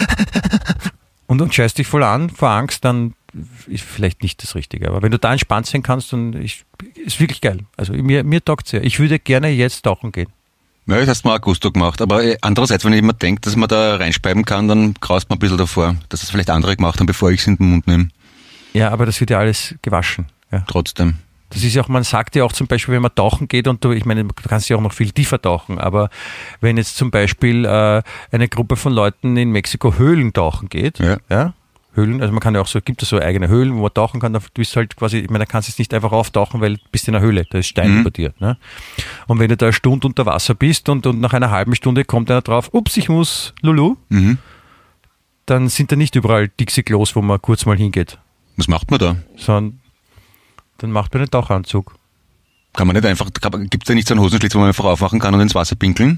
und, und scheißt dich voll an vor Angst, dann ist vielleicht nicht das Richtige. Aber wenn du da entspannt sein kannst, dann ist, ist wirklich geil. Also mir, mir taugt es sehr. Ich würde gerne jetzt tauchen gehen. Ja, das hast du mal auch Gusto gemacht. Aber äh, andererseits, wenn ich immer denke, dass man da reinspeiben kann, dann graust man ein bisschen davor, dass das vielleicht andere gemacht haben, bevor ich es in den Mund nehme. Ja, aber das wird ja alles gewaschen. Ja. Trotzdem. Das ist ja auch, man sagt ja auch zum Beispiel, wenn man tauchen geht und du, ich meine, du kannst ja auch noch viel tiefer tauchen, aber wenn jetzt zum Beispiel äh, eine Gruppe von Leuten in Mexiko Höhlen tauchen geht, Ja. ja, Höhlen, also man kann ja auch so, gibt es so eigene Höhlen, wo man tauchen kann, da bist du halt quasi, ich meine, da kannst du jetzt nicht einfach auftauchen, weil du bist in einer Höhle, da ist Stein Mhm. über dir. Ne? Und wenn du da eine Stunde unter Wasser bist und, und nach einer halben Stunde kommt einer drauf, ups, ich muss Lulu, Mhm. dann sind da nicht überall Dixie-Klos, wo man kurz mal hingeht, Was macht man da? sondern dann macht man einen Tauchanzug. Kann man nicht einfach, gibt es da nicht so einen Hosenschlitz, wo man einfach aufmachen kann und ins Wasser pinkeln?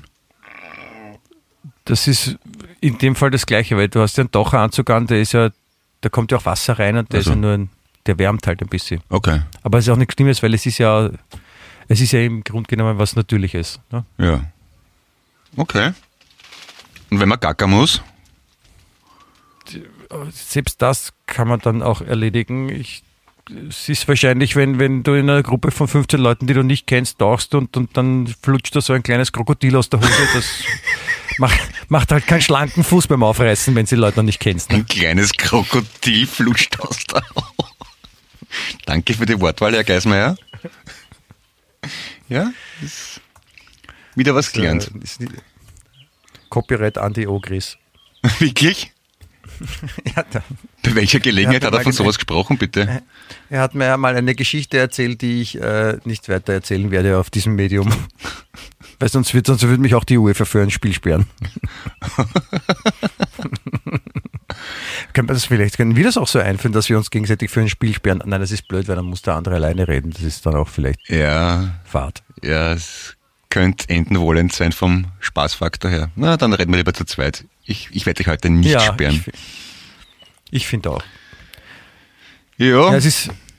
Das ist in dem Fall das Gleiche, weil du hast ja einen Taucheranzug an, der ist ja, da kommt ja auch Wasser rein und der Also. ist ja nur ein, der wärmt halt ein bisschen. Okay. Aber es ist auch nichts Schlimmes, weil es ist ja, es ist ja im Grunde genommen was Natürliches. Ne? Ja. Okay. Und wenn man gackern muss? Selbst das kann man dann auch erledigen. Ich, es ist wahrscheinlich, wenn, wenn du in einer Gruppe von fünfzehn Leuten, die du nicht kennst, tauchst und, und dann flutscht da so ein kleines Krokodil aus der Hose, das macht, macht halt keinen schlanken Fuß beim Aufreißen, wenn sie die Leute noch nicht kennst. Ne? Ein kleines Krokodil flutscht aus der Danke für die Wortwahl, Herr Geismeier. Ja, ist wieder was gelernt. Äh, ist die- Copyright Andy Ogris. Wirklich? Ja, da, Bei welcher Gelegenheit Ja, hat er von mal sowas gesprochen, bitte? er hat mir ja mal eine Geschichte erzählt, die ich äh, nicht weiter erzählen werde auf diesem Medium. Weil sonst wird, sonst würde mich auch die UEFA für ein Spiel sperren. Können wir das vielleicht, können wir das auch so einführen, dass wir uns gegenseitig für ein Spiel sperren? Nein, das ist blöd, weil dann muss der andere alleine reden. Das ist dann auch vielleicht Ja, Fahrt. ja, es könnte enden wollend sein vom Spaßfaktor her. Na, dann reden wir lieber zu zweit. Ich, ich werde dich heute nicht ja, sperren. ich, fi- ich finde auch. Ja, Ja, es ist,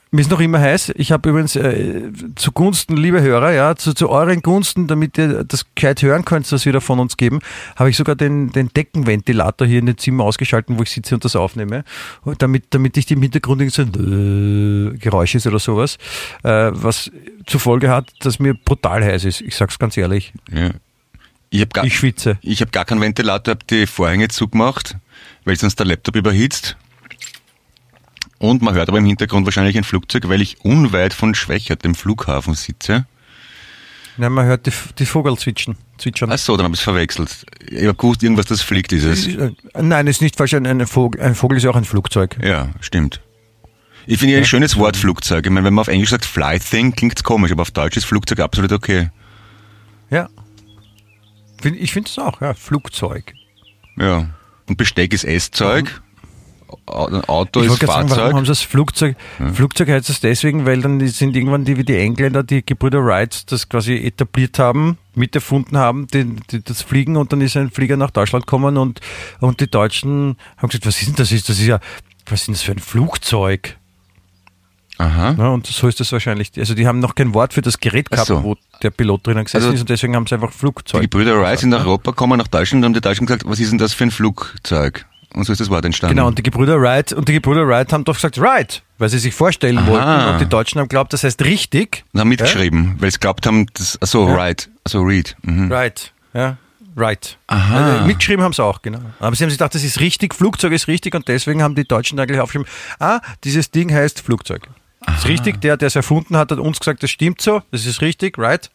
mir ist noch immer heiß. Ich habe übrigens äh, zugunsten, liebe Hörer, ja, zu, zu euren Gunsten, damit ihr das gescheit hören könnt, was wir da von uns geben, habe ich sogar den, den Deckenventilator hier in dem Zimmer ausgeschalten, wo ich sitze und das aufnehme, damit, damit ich im Hintergrund irgend so ein äh, Geräusch ist oder sowas, äh, was zur Folge hat, dass mir brutal heiß ist. Ich sag's ganz ehrlich. Ja. Ich, hab gar, ich schwitze. Ich habe gar keinen Ventilator, habe die Vorhänge zugemacht, weil sonst der Laptop überhitzt. Und man hört aber im Hintergrund wahrscheinlich ein Flugzeug, weil ich unweit von Schwächert, dem Flughafen, sitze. Nein, man hört die, die Vogel zwitschern. zwitschern. Ach so, dann habe ich es verwechselt. Ich habe gewusst, irgendwas, das fliegt, ist es. Nein, ist nicht falsch. Ein, ein, Vogel, ein Vogel ist ja auch ein Flugzeug. Ja, stimmt. Ich finde ja ein schönes Wort, Flugzeug. Ich meine, wenn man auf Englisch sagt Fly Thing, klingt's komisch, aber auf Deutsch ist Flugzeug absolut okay. Ja. Ich finde es auch, ja, Flugzeug. Ja. Und Besteck ist Esszeug. Mhm. Auto ich ist Fahrzeug. Sagen, warum haben sie das Flugzeug? Ja. Flugzeug heißt es deswegen, weil dann sind irgendwann die, wie die Engländer, die Gebrüder Wright, das quasi etabliert haben, miterfunden haben, die, die, das Fliegen, und dann ist ein Flieger nach Deutschland gekommen und, und die Deutschen haben gesagt, was ist denn das? Das ist ja, was ist denn das für ein Flugzeug? Aha. Ja, und so ist das wahrscheinlich. Also die haben noch kein Wort für das Gerät gehabt, so. wo der Pilot drinnen gesessen also ist, und deswegen haben sie einfach Flugzeug. Die Gebrüder Wright sind nach Europa gekommen, nach Deutschland, und haben die Deutschen gesagt, was ist denn das für ein Flugzeug? Und so ist das Wort entstanden. Genau, und die Gebrüder Wright, und die Gebrüder Wright haben doch gesagt, right, weil sie sich vorstellen Aha. wollten, und die Deutschen haben geglaubt, das heißt richtig. Und haben mitgeschrieben, ja? Weil sie glaubt haben, das, achso, ja. right, also read. Mhm. Right, ja. Right. Aha. Also, mitgeschrieben haben sie auch, genau. Aber sie haben sich gedacht, das ist richtig, Flugzeug ist richtig, und deswegen haben die Deutschen eigentlich aufgeschrieben, ah, dieses Ding heißt Flugzeug. Aha. Das ist richtig, der, der es erfunden hat, hat uns gesagt, das stimmt so, das ist richtig, right?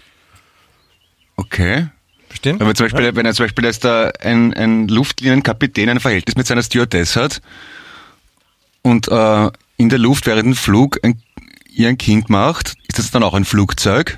Okay. Verstehen? Aber zum Beispiel, ja. wenn er zum Beispiel jetzt da ein, ein Luftlinienkapitän ein Verhältnis mit seiner Stewardess hat und äh, in der Luft während dem Flug ein, ihr ein Kind macht, ist das dann auch ein Flugzeug?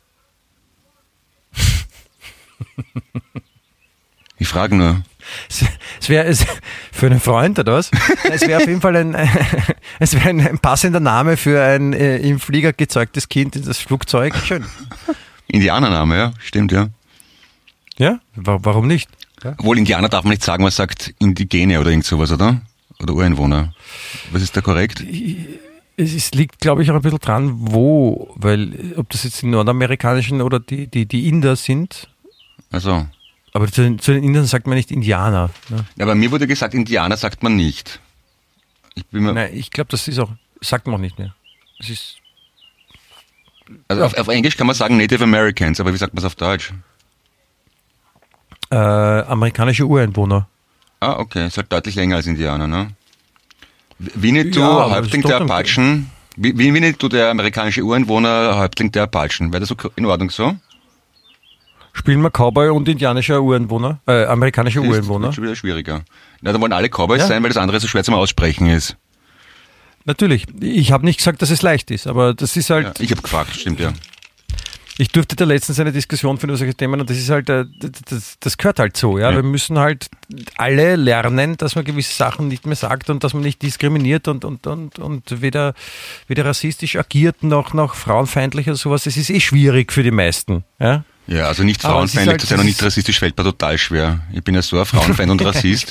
Ich frage nur. Es wäre für einen Freund oder was? Es wäre auf jeden Fall ein, es wäre ein, ein passender Name für ein äh, im Flieger gezeugtes Kind in das Flugzeug. Schön. Indianername, ja, stimmt, ja. Ja, warum nicht? Ja. Obwohl Indianer darf man nicht sagen, man sagt Indigene oder irgend sowas, oder? Oder Ureinwohner. Was ist da korrekt? Es liegt, glaube ich, auch ein bisschen dran, wo, weil ob das jetzt die nordamerikanischen oder die, die, die Inder sind. Also. Aber zu den, zu den Indern sagt man nicht Indianer. Ne? Ja, bei mir wurde gesagt, Indianer sagt man nicht. Ich bin mir Nein, ich glaube, das ist auch, sagt man auch nicht mehr. Das ist. Also ja. auf, auf Englisch kann man sagen Native Americans, aber wie sagt man es auf Deutsch? Äh, amerikanische Ureinwohner. Ah, okay, ist halt deutlich länger als Indianer, ne? Winnetou, ja, Häuptling der Apachen. Wie Winnetou, der amerikanische Ureinwohner, Häuptling der Apachen. Wäre das in Ordnung so? Spielen wir Cowboy und indianischer Ureinwohner, äh, amerikanischer das Ureinwohner? Das ist schon wieder schwieriger. Na, da wollen alle Cowboys ja. sein, weil das andere so schwer zum Aussprechen ist. Natürlich. Ich habe nicht gesagt, dass es leicht ist, aber das ist halt... Ja, ich habe gefragt, stimmt, ja. Ich durfte da letztens eine Diskussion führen über solche Themen, und das ist halt, das, das gehört halt so, ja? ja. Wir müssen halt alle lernen, dass man gewisse Sachen nicht mehr sagt und dass man nicht diskriminiert und, und, und, und weder, weder rassistisch agiert noch, noch frauenfeindlich oder sowas. Das ist eh schwierig für die meisten, ja. Ja, also nicht frauenfeindlich halt, zu sein und nicht rassistisch fällt mir total schwer. Ich bin ja so ein Frauenfeind und Rassist.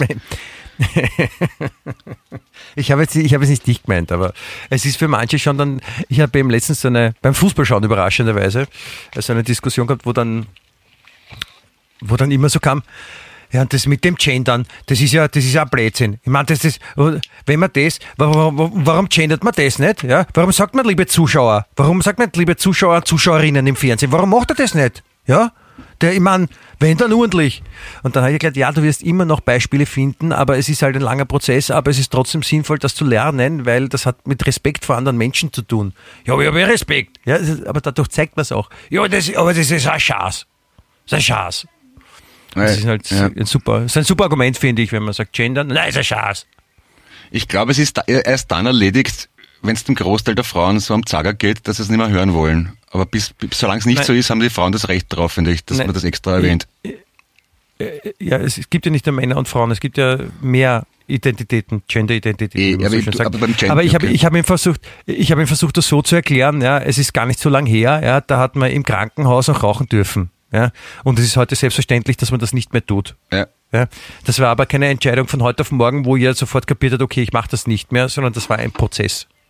Ich habe jetzt, ich habe jetzt nicht dich gemeint, aber es ist für manche schon dann, ich habe eben letztens so eine, beim Fußballschauen überraschenderweise, so eine Diskussion gehabt, wo dann, wo dann immer so kam, ja, und das mit dem Gendern, das ist ja, das ist ja ein Blödsinn. Ich meine, das ist, wenn man das, warum, warum gendert man das nicht? Ja? Warum sagt man, liebe Zuschauer, warum sagt man, liebe Zuschauer und Zuschauerinnen im Fernsehen, warum macht er das nicht? Ja? Der, ich meine, wenn dann ordentlich. Und dann habe ich gesagt, ja, du wirst immer noch Beispiele finden, aber es ist halt ein langer Prozess, aber es ist trotzdem sinnvoll, das zu lernen, weil das hat mit Respekt vor anderen Menschen zu tun. Ja, aber ich habe ja Respekt. Ja, aber dadurch zeigt man es auch. Ja, das, aber das ist ein Schatz. Das ist ein Schatz. Das ist halt ja. ein super, das ist ein super Argument, finde ich, wenn man sagt, gendern, nein, ist ein Schatz. Ich glaube, es ist erst dann erledigt, wenn es dem Großteil der Frauen so am Zager geht, dass sie es nicht mehr hören wollen. Aber bis, bis solange es nicht Nein. so ist, haben die Frauen das Recht drauf, finde ich, dass Nein. man das extra erwähnt. Ja, es gibt ja nicht nur Männer und Frauen, es gibt ja mehr Identitäten, Gender-Identitäten. E, aber, so aber, beim Gender, aber ich habe okay. ich hab ihm versucht, ich habe ihm versucht, das so zu erklären. Ja, es ist gar nicht so lange her. Ja, da hat man im Krankenhaus auch rauchen dürfen. Ja, und es ist heute selbstverständlich, dass man das nicht mehr tut. Ja. Ja, das war aber keine Entscheidung von heute auf morgen, wo ihr sofort kapiert hat, okay, ich mache das nicht mehr, sondern das war ein Prozess.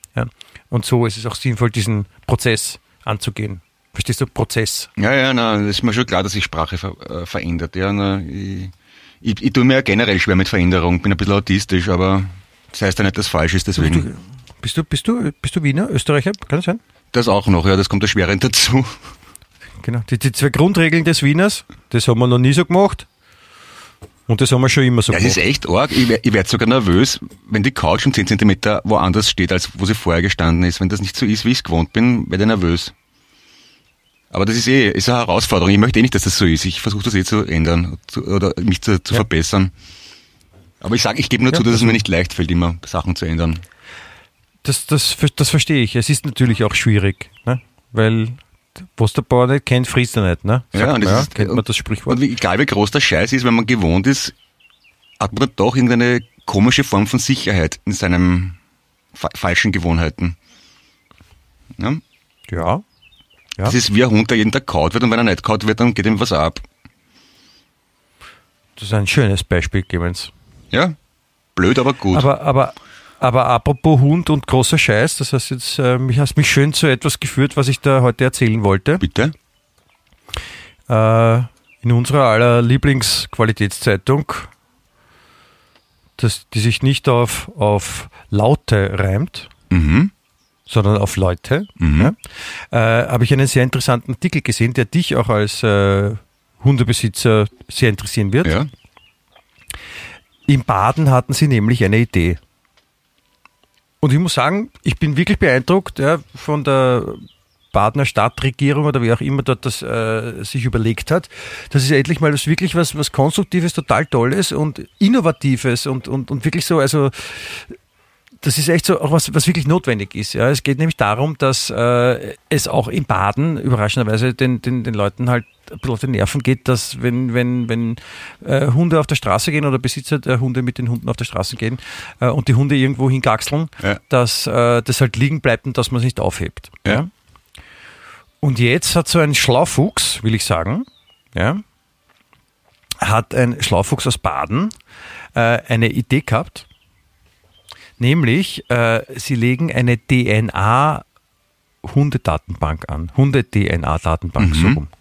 Ja? Und so ist es auch sinnvoll, diesen Prozess anzugehen. Verstehst du? Prozess. Ja, ja, na, das ist mir schon klar, dass sich Sprache ver, äh, verändert. Ja, na, ich, ich, ich tue mir ja generell schwer mit Veränderung, bin ein bisschen autistisch, aber das heißt ja nicht, dass es falsch ist, deswegen. Bist du, bist du, bist du Wiener, Österreicher? Kann das sein? Das auch noch, ja, das kommt erschwerend dazu. Genau. Die, die zwei Grundregeln des Wieners, das haben wir noch nie so gemacht. Und das haben wir schon immer so ja, gemacht. Das ist echt arg. Ich, ich werde sogar nervös, wenn die Couch um zehn Zentimeter woanders steht, als wo sie vorher gestanden ist. Wenn das nicht so ist, wie ich es gewohnt bin, werde ich nervös. Aber das ist eh ist eine Herausforderung. Ich möchte eh nicht, dass das so ist. Ich versuche das eh zu ändern zu, oder mich zu, zu ja. verbessern. Aber ich sage, ich gebe nur ja, zu, dass es mir nicht leicht fällt, immer Sachen zu ändern. Das, das, das verstehe ich. Es ist natürlich auch schwierig, ne? Weil was der Bauer nicht kennt, frisst er nicht. Ne? Ja, und das ja, ist, kennt man das Sprichwort. Und egal wie groß der Scheiß ist, wenn man gewohnt ist, hat man doch irgendeine komische Form von Sicherheit in seinen fa- falschen Gewohnheiten. Ja? Ja. ja. Das ist wie ein Hund, der jeden Tag kaut wird, und wenn er nicht kaut wird, dann geht ihm was ab. Das ist ein schönes Beispiel, Clemens. Ja, blöd, aber gut. Aber, aber, aber apropos Hund und großer Scheiß, das heißt jetzt, äh, mich hast mich schön zu etwas geführt, was ich da heute erzählen wollte. Bitte? Äh, in unserer aller Lieblingsqualitätszeitung, das, die sich nicht auf, auf Laute reimt, Mhm. sondern auf Leute, Mhm. ja, äh, habe ich einen sehr interessanten Artikel gesehen, der dich auch als äh, Hundebesitzer sehr interessieren wird. Ja. Im Baden hatten sie nämlich eine Idee. Und ich muss sagen, ich bin wirklich beeindruckt ja, von der Badener Stadtregierung oder wie auch immer dort das äh, sich überlegt hat. Das ist endlich mal was, wirklich was, was Konstruktives, total Tolles und Innovatives und, und, und wirklich so, also das ist echt so auch was, was wirklich notwendig ist. Ja. Es geht nämlich darum, dass äh, es auch in Baden überraschenderweise den, den, den Leuten halt ein bisschen auf die Nerven geht, dass wenn, wenn, wenn äh, Hunde auf der Straße gehen oder Besitzer der Hunde mit den Hunden auf der Straße gehen äh, und die Hunde irgendwo hingaxeln, Ja. dass äh, das halt liegen bleibt und dass man es nicht aufhebt. Ja. Ja. Und jetzt hat so ein Schlaufuchs, will ich sagen, ja, hat ein Schlaufuchs aus Baden äh, eine Idee gehabt, nämlich äh, sie legen eine D N A-Hundedatenbank an, Hunde-D N A-Datenbank, Mhm. so rum.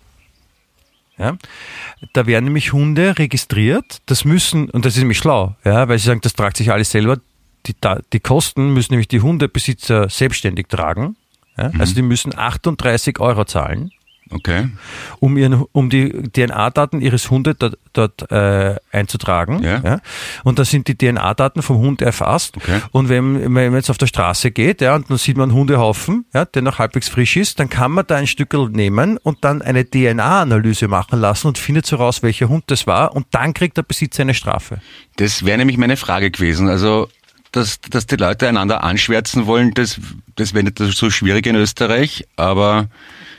Ja? Da werden nämlich Hunde registriert, das müssen, und das ist nämlich schlau, ja, weil sie sagen, das tragt sich alles selber, die, die Kosten müssen nämlich die Hundebesitzer selbstständig tragen, ja? Mhm. Also die müssen achtunddreißig Euro zahlen, Okay. um, ihren, um die D N A-Daten ihres Hundes dort, dort äh, einzutragen. Ja. Ja. Und da sind die D N A-Daten vom Hund erfasst. Okay. Und wenn, wenn man jetzt auf der Straße geht, ja, und dann sieht man einen Hundehaufen, ja, der noch halbwegs frisch ist, dann kann man da ein Stückel nehmen und dann eine D N A-Analyse machen lassen und findet so raus, welcher Hund das war, und dann kriegt der Besitzer eine Strafe. Das wäre nämlich meine Frage gewesen. Also, dass, dass die Leute einander anschwärzen wollen, das, das wäre nicht so schwierig in Österreich, aber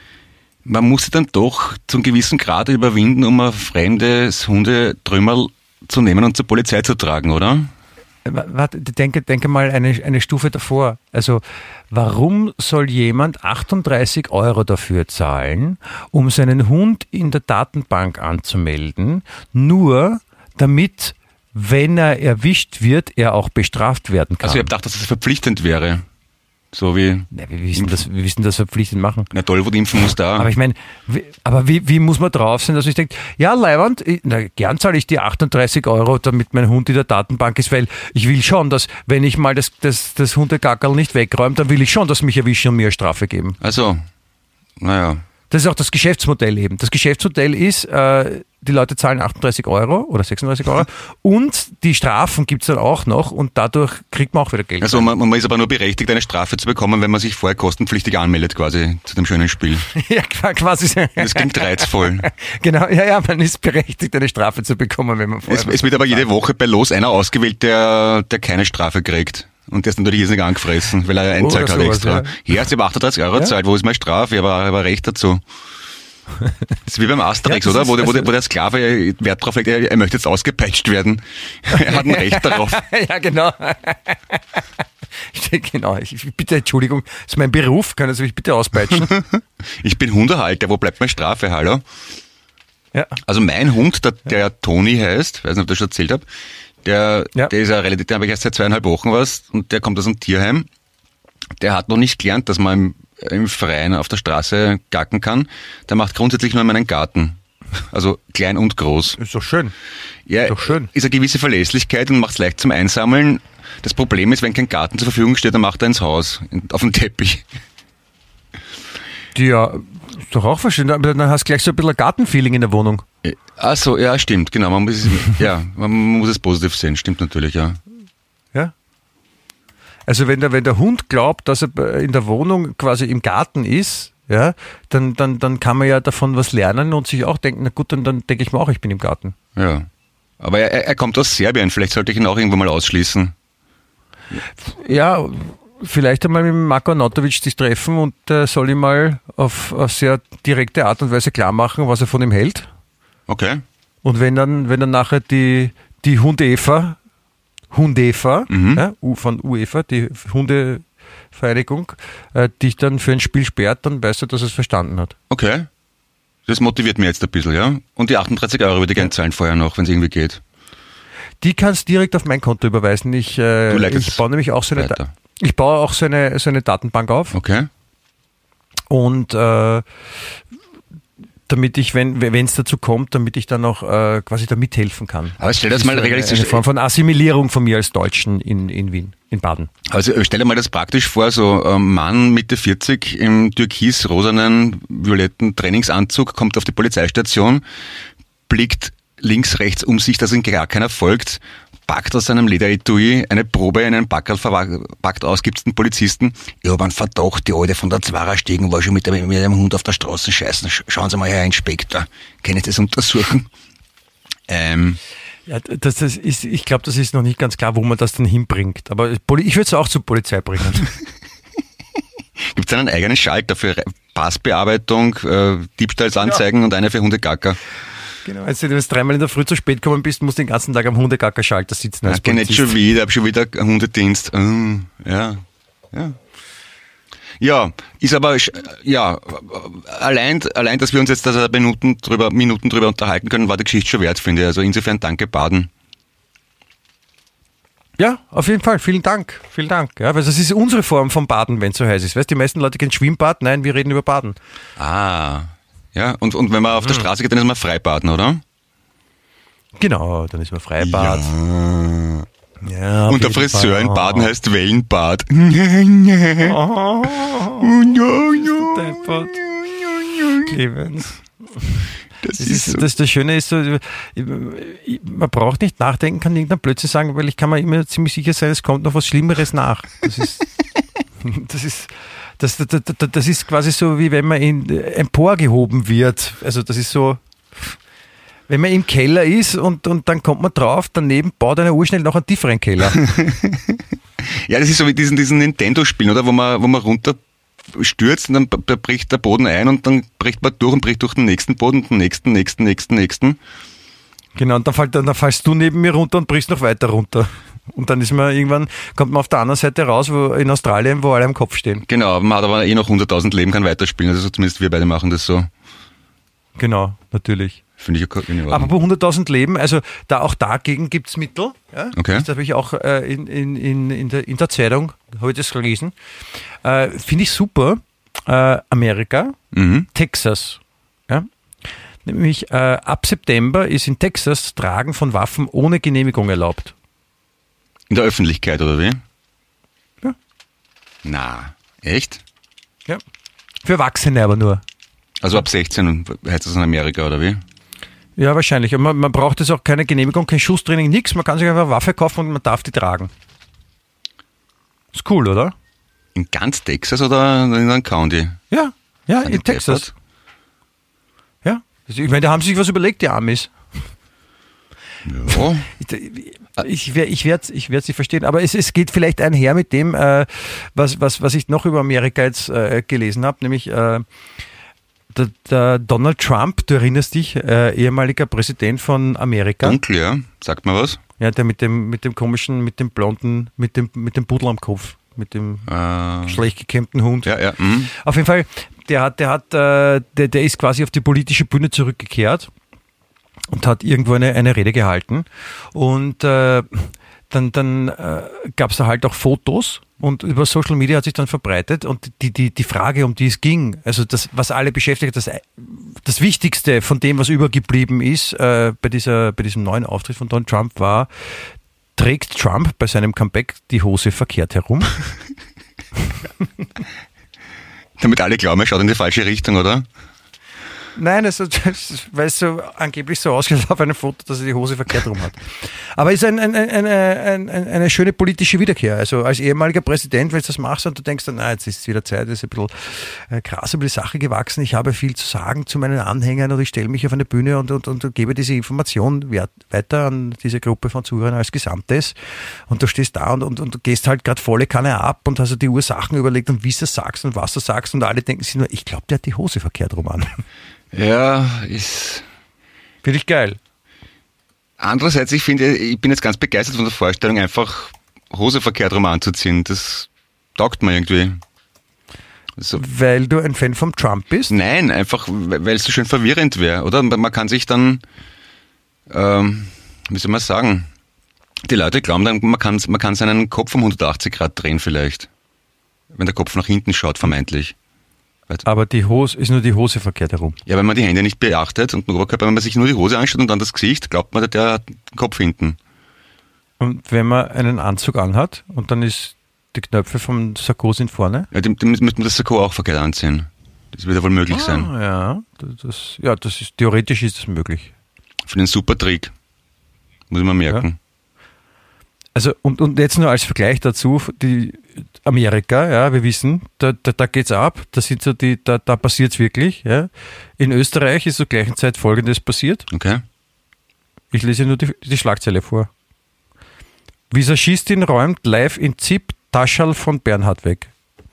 man muss sie dann doch zum gewissen Grad überwinden, um ein fremdes Hundetrümmerl zu nehmen und zur Polizei zu tragen, oder? Warte, denke, denke mal eine, eine Stufe davor. Also, warum soll jemand achtunddreißig Euro dafür zahlen, um seinen Hund in der Datenbank anzumelden, nur damit, wenn er erwischt wird, er auch bestraft werden kann? Also ich habe gedacht, dass das verpflichtend wäre. So wie... Na, wir wissen das, wir wissen das verpflichtend machen. Na toll, wo die impfen muss da. Aber ich meine, wie, aber wie, wie muss man drauf sein, dass ich denke, ja, Leiwand, ich- na, gern zahle ich die achtunddreißig Euro, damit mein Hund in der Datenbank ist, weil ich will schon, dass, wenn ich mal das, das, das Hundegackerl nicht wegräume, dann will ich schon, dass mich erwischen und mir eine Strafe geben. Also, naja. Das ist auch das Geschäftsmodell eben. Das Geschäftsmodell ist, äh, die Leute zahlen achtunddreißig Euro oder sechsunddreißig Euro und die Strafen gibt's dann auch noch und dadurch kriegt man auch wieder Geld. Also man, man ist aber nur berechtigt, eine Strafe zu bekommen, wenn man sich vorher kostenpflichtig anmeldet quasi zu dem schönen Spiel. Ja, quasi. Das klingt reizvoll. Genau, ja, ja, man ist berechtigt, eine Strafe zu bekommen, wenn man vorher Es, es wird aber jede Woche bei Los einer ausgewählt, der, der keine Strafe kriegt. Und der ist natürlich jetzt nicht angefressen, weil er einzahlt Oder hat sowas, extra. ja. Ja, sie haben achtunddreißig Euro Ja. gezahlt, wo ist meine Strafe? Aber er aber recht dazu. Das ist wie beim Asterix, Ja, das oder? ist- Wo der, wo, der, also- wo der Sklave Wert drauf legt, er, er möchte jetzt ausgepeitscht werden. Er hat ein Recht darauf. Ja, genau. Genau, ich, ich bitte Entschuldigung, das ist mein Beruf, können Sie mich bitte auspeitschen? Ich bin Hundehalter, wo bleibt meine Strafe? Hallo? Ja. Also mein Hund, der, der Toni heißt, weiß nicht, ob ich das schon erzählt habe, der, Ja. der ist ja relativ, der habe ich erst seit zweieinhalb Wochen was und der kommt aus einem Tierheim der hat noch nicht gelernt, dass man im, im Freien auf der Straße gacken kann. Der macht grundsätzlich nur in meinen Garten. Also klein und groß. Ist doch schön. Ja, Ist doch schön. Ist eine gewisse Verlässlichkeit und macht es leicht zum Einsammeln. Das Problem ist, wenn kein Garten zur Verfügung steht, dann macht er ins Haus, auf den Teppich. Ja, ist doch auch verschön. Aber dann hast du gleich so ein bisschen ein Gartenfeeling in der Wohnung. Ach so, ja, stimmt, genau. Man muss, ja, man muss es positiv sehen, stimmt natürlich, ja. Ja. Also wenn der, wenn der Hund glaubt, dass er in der Wohnung quasi im Garten ist, ja, dann, dann, dann kann man ja davon was lernen und sich auch denken, na gut, dann, dann denke ich mir auch, ich bin im Garten. Ja. Aber er, er kommt aus Serbien, vielleicht sollte ich ihn auch irgendwann mal ausschließen. Ja, vielleicht einmal mit Marko Arnautovic sich treffen und äh, soll ihm mal auf, auf sehr direkte Art und Weise klar machen, was er von ihm hält. Okay. Und wenn dann, wenn dann nachher die, die Hundefa, Hundefa, Mhm. ja, U- von UEFA, die Hundevereinigung, äh, dich dann für ein Spiel sperrt, dann weißt du, dass er es verstanden hat. Okay. Das motiviert mich jetzt ein bisschen, ja. Und die achtunddreißig Euro würde ich gerne zahlen vorher noch, wenn es irgendwie geht. Die kannst du direkt auf mein Konto überweisen. Ich, äh, Du leitest ich baue nämlich auch so eine, weiter. ich baue auch so eine, so eine Datenbank auf. Okay. Und äh, damit ich, wenn wenn es dazu kommt, damit ich dann auch äh, quasi da mithelfen kann. Aber stell dir das ist mal so eine, realistisch eine Form von Assimilierung von mir als Deutschen in, in Wien, in Baden. Also stell dir mal das praktisch vor, so ein Mann Mitte vierzig im türkis-rosanen, violetten Trainingsanzug kommt auf die Polizeistation, blickt links, rechts um sich, dass ihm gar keiner folgt, packt aus seinem Lederetui eine Probe in einen Packerl, packt aus, gibt's den Polizisten. Ich habe einen Verdacht, die Alte von der Zwarer-Stegen war schon mit dem, mit dem Hund auf der Straße scheißen. Schauen Sie mal her, Herr Inspektor, kann ich das untersuchen? Ähm... Ja, das, das ist, ich glaube, das ist noch nicht ganz klar, wo man das dann hinbringt. Aber Poli- ich würde es auch zur Polizei bringen. Gibt es einen eigenen Schalter für Re- Passbearbeitung, äh, Diebstahlsanzeigen und eine für Hundegacker? Genau. Also, wenn du dreimal in der Früh zu spät gekommen bist, musst du den ganzen Tag am Hundegacker-Schalter sitzen. Ja, Als geh nicht Polizist. schon wieder, hab schon wieder Hundedienst. Mm, ja, ja. Ja, ist aber, sch- ja, allein, allein, dass wir uns jetzt da Minuten drüber, Minuten drüber unterhalten können, war die Geschichte schon wert, finde ich. Also insofern danke, Baden. Ja, auf jeden Fall. Vielen Dank. Vielen Dank. Ja, weil das ist unsere Form von Baden, wenn es so heiß ist. Weißt, die meisten Leute kennen Schwimmbad. Nein, wir reden über Baden. Ah, ja, und, und wenn man auf der Straße geht, dann ist man Freibaden, oder? Genau, dann ist man Freibad. Ja. Ja, auf Und der jeden Friseur Fall. in Baden heißt Wellenbad. Oh, deppert. Clemens. Das Das, ist, das, das Schöne ist so, man braucht nicht nachdenken, kann irgendwann plötzlich sagen, weil ich kann mir immer ziemlich sicher sein, es kommt noch was Schlimmeres nach. Das ist, das ist, das, das, das, das ist quasi so, wie wenn man in, emporgehoben wird. Also das ist so, wenn man im Keller ist und, und dann kommt man drauf, daneben baut einer urschnell noch einen tieferen Keller. Ja, das ist so wie diesen, diesen Nintendo-Spielen, oder? Wo man, wo man runterstürzt und dann b- b- bricht der Boden ein und dann bricht man durch und bricht durch den nächsten Boden, den nächsten, nächsten, nächsten, nächsten. Genau, und dann, fällt, dann fallst du neben mir runter und brichst noch weiter runter. Und dann ist man irgendwann, kommt man auf der anderen Seite raus, wo in Australien, wo alle am Kopf stehen. Genau, man hat aber eh noch hunderttausend Leben, kann weiterspielen. Also zumindest wir beide machen das so. Genau, natürlich. Finde ich auch in Ordnung. Apropos hunderttausend Leben, also da auch dagegen gibt es Mittel. Ja? Okay. Das habe ich auch äh, in, in, in, in, der, in der Zeitung, habe ich das gelesen. Äh, Finde ich super. Äh, Amerika, Mhm. Texas. Ja? Nämlich äh, ab September ist in Texas Tragen von Waffen ohne Genehmigung erlaubt. In der Öffentlichkeit, oder wie? Ja. Na, echt? Ja. Für Erwachsene aber nur. Also ab sechzehn heißt das in Amerika, oder wie? Ja, wahrscheinlich. Und man, man braucht jetzt auch keine Genehmigung, kein Schusstraining, nichts. Man kann sich einfach eine Waffe kaufen und man darf die tragen. Ist cool, oder? In ganz Texas oder in einem County? Ja, ja, Sind in die Texas. deppert? Ja. Also ich meine, da haben sie sich was überlegt, die Amis. Ja. Ich, wer- ich werde ich werd sie verstehen, aber es, es geht vielleicht einher mit dem, äh, was, was, was ich noch über Amerika jetzt äh, gelesen habe, nämlich äh, der, der Donald Trump, du erinnerst dich, äh, ehemaliger Präsident von Amerika. Dunkel, ja. Sagt mal was? Ja, der mit dem, mit dem komischen, mit dem blonden, mit dem, mit dem Pudel am Kopf, mit dem Äh, schlecht gekämmten Hund. ja, ja. Mhm. Auf jeden Fall, der hat, der hat, äh, der, der ist quasi auf die politische Bühne zurückgekehrt und hat irgendwo eine, eine Rede gehalten. Und äh, dann, dann äh, gab es da halt auch Fotos und über Social Media hat sich dann verbreitet und die, die, die Frage, um die es ging, also das, was alle beschäftigt, das, das Wichtigste von dem, was übergeblieben ist äh, bei, dieser, bei diesem neuen Auftritt von Donald Trump war, trägt Trump bei seinem Comeback die Hose verkehrt herum? Damit alle glauben, er schaut in die falsche Richtung, oder? Nein, also, weil es so angeblich so ausschaut auf einem Foto, dass er die Hose verkehrt rum hat. Aber es ist ein, ein, ein, ein, ein, eine schöne politische Wiederkehr. Also als ehemaliger Präsident, wenn du das machst und du denkst dann, na, jetzt ist es wieder Zeit, es ist ein bisschen äh, krass über die Sache gewachsen, ich habe viel zu sagen zu meinen Anhängern und ich stelle mich auf eine Bühne und, und, und gebe diese Information weiter an diese Gruppe von Zuhörern als Gesamtes und du stehst da und, und, und du gehst halt gerade volle Kanne ab und hast dir die Ursachen überlegt und wie du es sagst und was du sagst und alle denken sich nur, ich glaube, der hat die Hose verkehrt rum an. Ja, ist... Finde ich geil. Andererseits, ich finde, ich bin jetzt ganz begeistert von der Vorstellung, einfach Hose verkehrt rum anzuziehen. Das taugt mir irgendwie. So. Weil du ein Fan vom Trump bist? Nein, einfach, weil es so schön verwirrend wäre, oder? Man kann sich dann, ähm, wie soll man sagen, die Leute glauben dann, man kann, man kann seinen Kopf um hundertachtzig Grad drehen vielleicht. Wenn der Kopf nach hinten schaut, vermeintlich. Aber die Hose ist nur die Hose verkehrt herum. Ja, wenn man die Hände nicht beachtet und den Oberkörper, wenn man sich nur die Hose anschaut und dann das Gesicht, glaubt man, der hat den Kopf hinten. Und wenn man einen Anzug anhat und dann ist die Knöpfe vom Sakko sind vorne? Ja, dann müsste man das Sakko auch verkehrt anziehen. Das wird ja wohl möglich ah, sein. Ja, das, ja, das ist, theoretisch ist das möglich. Für den super Trick. Muss ich mal merken. Ja. Also, und, und jetzt nur als Vergleich dazu, die Amerika, ja, wir wissen, da, da, da geht's ab, da sind so die, da, da passiert's wirklich, ja. In Österreich ist zur gleichen Zeit Folgendes passiert. Okay. Ich lese nur die, die Schlagzeile vor. Visagistin räumt live in Z I P Taschall von Bernhard weg.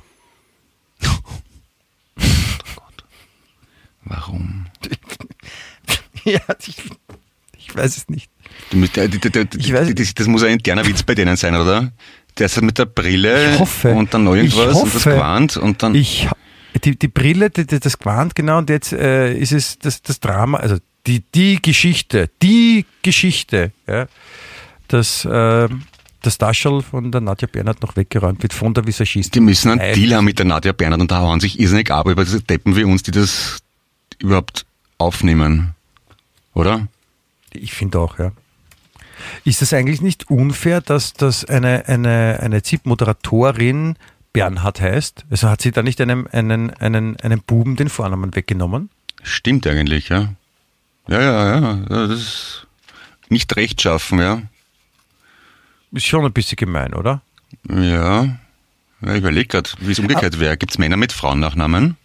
Oh Gott. Warum? Ja, ich, ich weiß es nicht. Du musst, äh, die, die, die, Ich weiß- das, das muss ein interner Witz bei denen sein, oder? Der ist mit der Brille Ich hoffe. und dann noch irgendwas Ich und das hoffe. Gewand und dann... Ich, die, die Brille, die, die, das Gewand, genau, und jetzt äh, ist es das, das Drama, also die, die Geschichte, die Geschichte, ja, dass äh, das Taschel von der Nadja Bernhardt noch weggeräumt wird von der Visagistin. Die müssen einen Nein. Deal haben mit der Nadja Bernhardt und da hauen sich irrsinnig ab über diese Deppen wie uns, die das überhaupt aufnehmen. Oder? Ich finde auch, ja. Ist es eigentlich nicht unfair, dass, dass eine, eine, eine Z I P-Moderatorin Bernhard heißt? Also hat sie da nicht einem, einen, einen, einen Buben den Vornamen weggenommen? Stimmt eigentlich, ja. Ja, ja, ja. Das ist nicht rechtschaffen, ja. Ist schon ein bisschen gemein, oder? Ja. Ja, ich überlege gerade, wie es umgekehrt wäre. Gibt es Männer mit Frauennachnamen?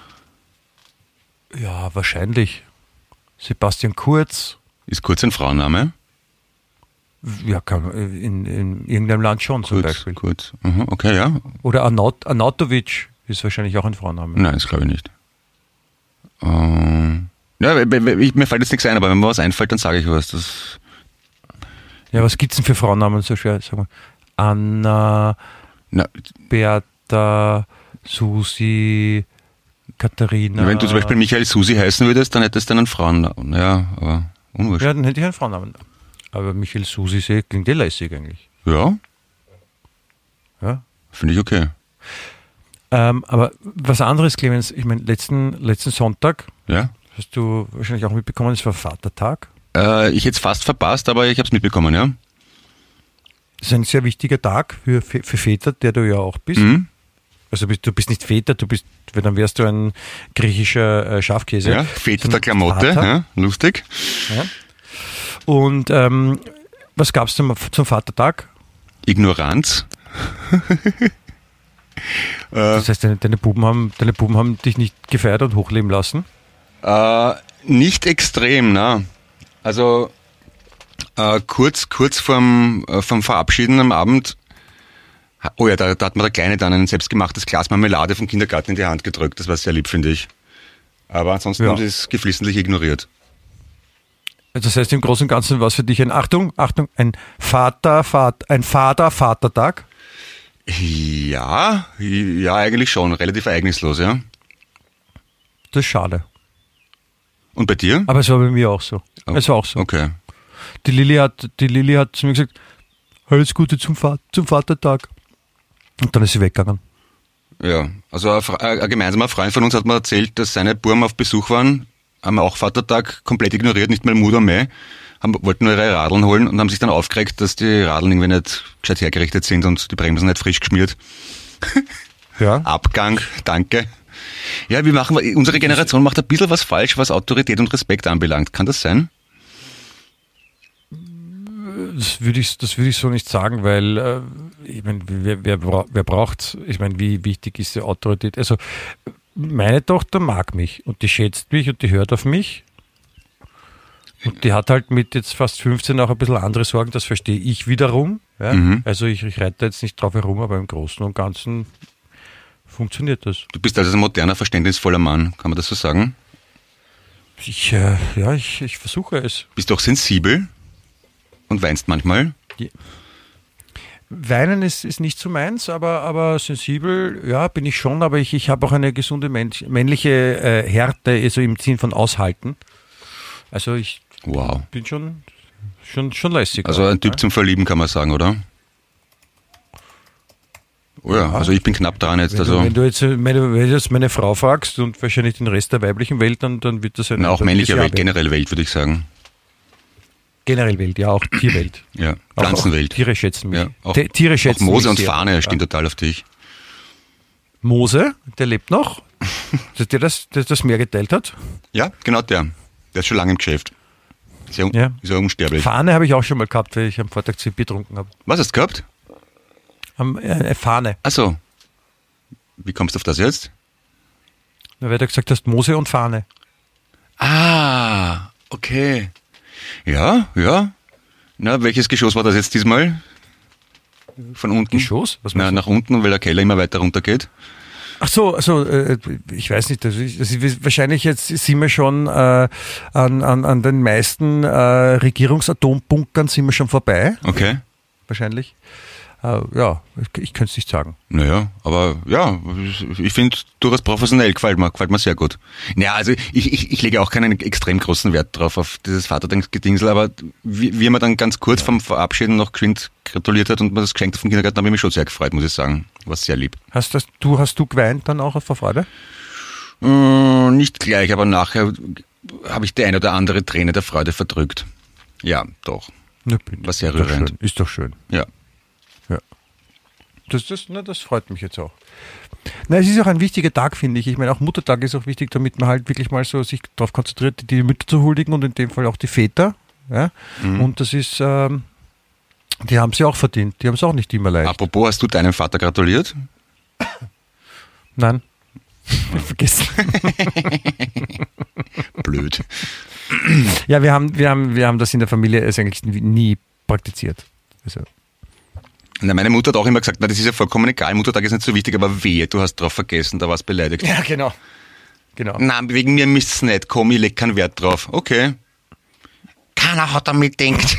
Ja, wahrscheinlich. Sebastian Kurz. Ist Kurz ein Frauenname? Ja, kann, in, in irgendeinem Land schon zum Kurz, Beispiel. Kurz. Mhm, okay, ja. Oder Arnaut, Arnautovic ist wahrscheinlich auch ein Frauenname. Nein, das glaube ich nicht. Ähm, ja, weil- weil- ich, mir fällt jetzt nichts ein, aber wenn mir was einfällt, dann sage ich was. Das, Ja, was gibt's denn für Frauennamen so schwer? Sag mal. Anna, na, Beata, Susi, Katharina. wenn du zum Beispiel Michael Susi heißen würdest, dann hättest du einen Frauennamen. Ja, aber unwurscht. Ja, dann hätte ich einen Frauennamen. Aber Michael Susi see, klingt eh lässig eigentlich. Ja, Ja. finde ich okay. Ähm, aber was anderes, Clemens, ich meine, letzten, letzten Sonntag, Ja. hast du wahrscheinlich auch mitbekommen, es war Vatertag. Äh, ich hätte es fast verpasst, aber ich habe es mitbekommen, ja. Das ist ein sehr wichtiger Tag für, für Väter, der du ja auch bist. Mhm. Also bist, du bist nicht Väter, du bist, weil dann wärst du ein griechischer äh, Schafkäse. Ja, Väter der sondern Klamotte, Vater. ja, lustig. Ja. Und ähm, was gab es zum, zum Vatertag? Ignoranz. Das heißt, deine, deine, Buben haben, deine Buben haben dich nicht gefeiert und hochleben lassen? Äh, nicht extrem, na. Also äh, kurz, kurz vorm, äh, vorm Verabschieden am Abend, ha- oh ja, da, da hat mir der Kleine dann ein selbstgemachtes Glas Marmelade vom Kindergarten in die Hand gedrückt. Das war sehr lieb, finde ich. Aber ansonsten Ja. haben sie es geflissentlich ignoriert. Das heißt, im Großen und Ganzen war es für dich ein, Achtung, Achtung, ein Vater, Vater, ein Vater-Vatertag? Ja, ja, eigentlich schon. Relativ ereignislos, ja. Das ist schade. Und bei dir? Aber es war bei mir auch so. Oh, Es war auch so. Okay. Die Lilly hat, die Lilly hat zu mir gesagt, alles Gute zum, Va- zum Vatertag. Und dann ist sie weggegangen. Ja, also ein, Fre- ein gemeinsamer Freund von uns hat mir erzählt, dass seine Burm auf Besuch waren, haben auch Vatertag komplett ignoriert, nicht mal Mutter mehr, haben, wollten nur ihre Radeln holen und haben sich dann aufgeregt, dass die Radeln irgendwie nicht gescheit hergerichtet sind und die Bremsen nicht frisch geschmiert. Ja. Abgang, danke. Ja, wie machen wir, unsere Generation macht ein bisschen was falsch, was Autorität und Respekt anbelangt. Kann das sein? Das würde ich, das würde ich so nicht sagen, weil äh, ich meine, wer, wer, bra- wer braucht, ich meine, wie wichtig ist die Autorität? Also meine Tochter mag mich und die schätzt mich und die hört auf mich und die hat halt mit jetzt fast fünfzehn auch ein bisschen andere Sorgen, das verstehe ich wiederum. Ja? Mhm. Also ich, ich reite jetzt nicht drauf herum, aber im Großen und Ganzen funktioniert das. Du bist also ein moderner, verständnisvoller Mann, kann man das so sagen? Ich, äh, ja, ich, ich versuche es. Bist du auch sensibel und weinst manchmal? Weinen ist, ist nicht so meins, aber, aber sensibel, ja, bin ich schon, aber ich, ich habe auch eine gesunde männlich, männliche äh, Härte, also im Sinn von Aushalten. Also ich Wow. bin schon, schon, schon lässig. Also auch, ein Typ ja. zum Verlieben, kann man sagen, oder? Oh ja, also ich bin knapp dran jetzt. Wenn, Also du, wenn du jetzt äh, meine, wenn du jetzt meine Frau fragst und wahrscheinlich den Rest der weiblichen Welt, dann, dann wird das eine... na, auch dann männlicher ist ja Welt, generell Welt, würde ich sagen. Generell Welt, ja, auch Tierwelt. Ja, Auch- Pflanzenwelt. Auch Tiere schätzen mich. Ja, auch, T- Tiere auch schätzen Mose mich und sehr. Fahne stehen Ja. total auf dich. Mose, der lebt noch, dass der das, der das Meer geteilt hat. Ja, genau der. Der ist schon lange im Geschäft. Ist ja, Ja. ist ja unsterblich. Fahne habe ich auch schon mal gehabt, weil ich am Vortag zu Bier getrunken habe. Was hast du gehabt? Am, äh, Eine Fahne. Achso. Wie kommst du auf das jetzt? Na, weil du gesagt hast, Mose und Fahne. Ah, okay. Ja, ja. Na, welches Geschoss war das jetzt diesmal? Von unten? Geschoss? Was Na, meinst du? nach unten, weil der Keller immer weiter runter geht. Ach so, also äh, ich weiß nicht, das ist, das ist, wahrscheinlich jetzt sind wir schon äh, an, an, an den meisten äh, Regierungsatombunkern sind wir schon vorbei, Okay. wahrscheinlich. Äh, ja, ich, ich könnte es nicht sagen. Naja, aber ja, ich finde durchaus professionell, gefällt mir, gefällt mir sehr gut. Naja, also ich, ich, ich lege auch keinen extrem großen Wert drauf auf dieses Vatertagsgedingsel, aber wie, wie man dann ganz kurz vom Verabschieden noch geschwind gratuliert hat und man das geschenkt hat vom Kindergarten, habe ich mich schon sehr gefreut, muss ich sagen. War sehr lieb. Hast das, du, hast du geweint dann auch vor Freude? Äh, nicht gleich, aber nachher habe ich die eine oder andere Träne der Freude verdrückt. Ja, doch. Ne, War sehr ist doch rührend. schön, ist doch schön. Ja. Ja. Das, das, na, das freut mich jetzt auch. Na, es ist auch ein wichtiger Tag, finde ich. Ich meine, auch Muttertag ist auch wichtig, damit man halt wirklich mal so sich darauf konzentriert, die Mütter zu huldigen und in dem Fall auch die Väter. Ja? Mhm. Und das ist, ähm, die haben sie auch verdient. Die haben es auch nicht immer leicht. Apropos, hast du deinem Vater gratuliert? Nein. Vergessen. Blöd. Ja, wir haben, wir haben, wir haben das in der Familie also eigentlich nie praktiziert. Also, Na, meine Mutter hat auch immer gesagt, na, das ist ja vollkommen egal, Muttertag ist nicht so wichtig, aber wehe, du hast drauf vergessen, da warst beleidigt. ja, genau. Genau. Na, wegen mir müsst's nicht, komm, ich leg keinen Wert drauf. Okay. Keiner hat damit denkt.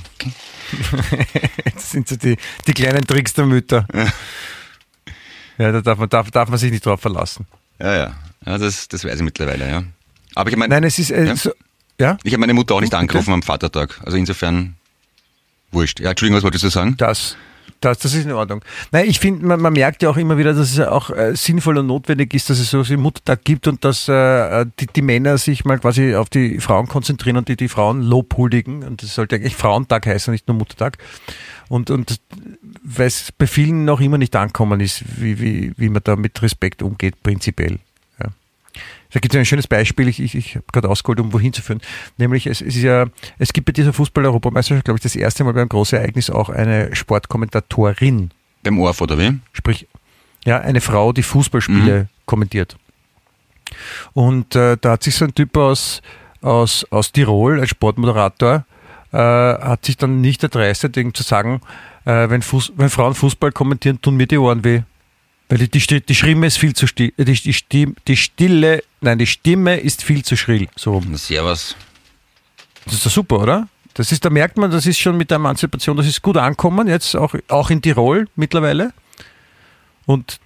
Das sind so die, die kleinen Tricks der Mütter. Ja, da darf man, darf, darf man sich nicht drauf verlassen. Ja, ja, ja das, das weiß ich mittlerweile, ja. Aber ich meine, Nein, es ist, äh, Ja? so, ja, ich habe meine Mutter auch nicht Bitte? angerufen am Vatertag, also insofern wurscht. Ja, Entschuldigung, was wolltest du sagen? das, das, das ist in Ordnung. Nein, ich finde, man, man merkt ja auch immer wieder, dass es auch äh, sinnvoll und notwendig ist, dass es so einen Muttertag gibt und dass äh, die, die Männer sich mal quasi auf die Frauen konzentrieren und die, die Frauen lobhuldigen. Und das sollte eigentlich Frauentag heißen, nicht nur Muttertag. Und, und weil es bei vielen noch immer nicht ankommen ist, wie, wie, wie man da mit Respekt umgeht, prinzipiell. Ja. Da gibt es ein schönes Beispiel, ich, ich, ich habe gerade ausgeholt, um wohin zu führen. Nämlich, es, es ist ja, es gibt bei dieser Fußball-Europameisterschaft, glaube ich, das erste Mal beim großen Ereignis auch eine Sportkommentatorin, Beim Orf, oder wie? sprich, ja, eine Frau, die Fußballspiele kommentiert. Und äh, da hat sich so ein Typ aus, aus, aus Tirol, ein Sportmoderator, äh, hat sich dann nicht erdreistet, irgendwie zu sagen, äh, wenn, Fuß, wenn Frauen Fußball kommentieren, tun mir die Ohren weh. Weil die, die, Sti- die Stimme ist viel zu still, die, die, Stimme, die Stille, nein, die Stimme ist viel zu schrill. So rum. Na, servus. Das ist doch super, oder? Das ist, da merkt man, das ist schon mit der Emanzipation, das ist gut ankommen, jetzt auch, auch in Tirol mittlerweile. Und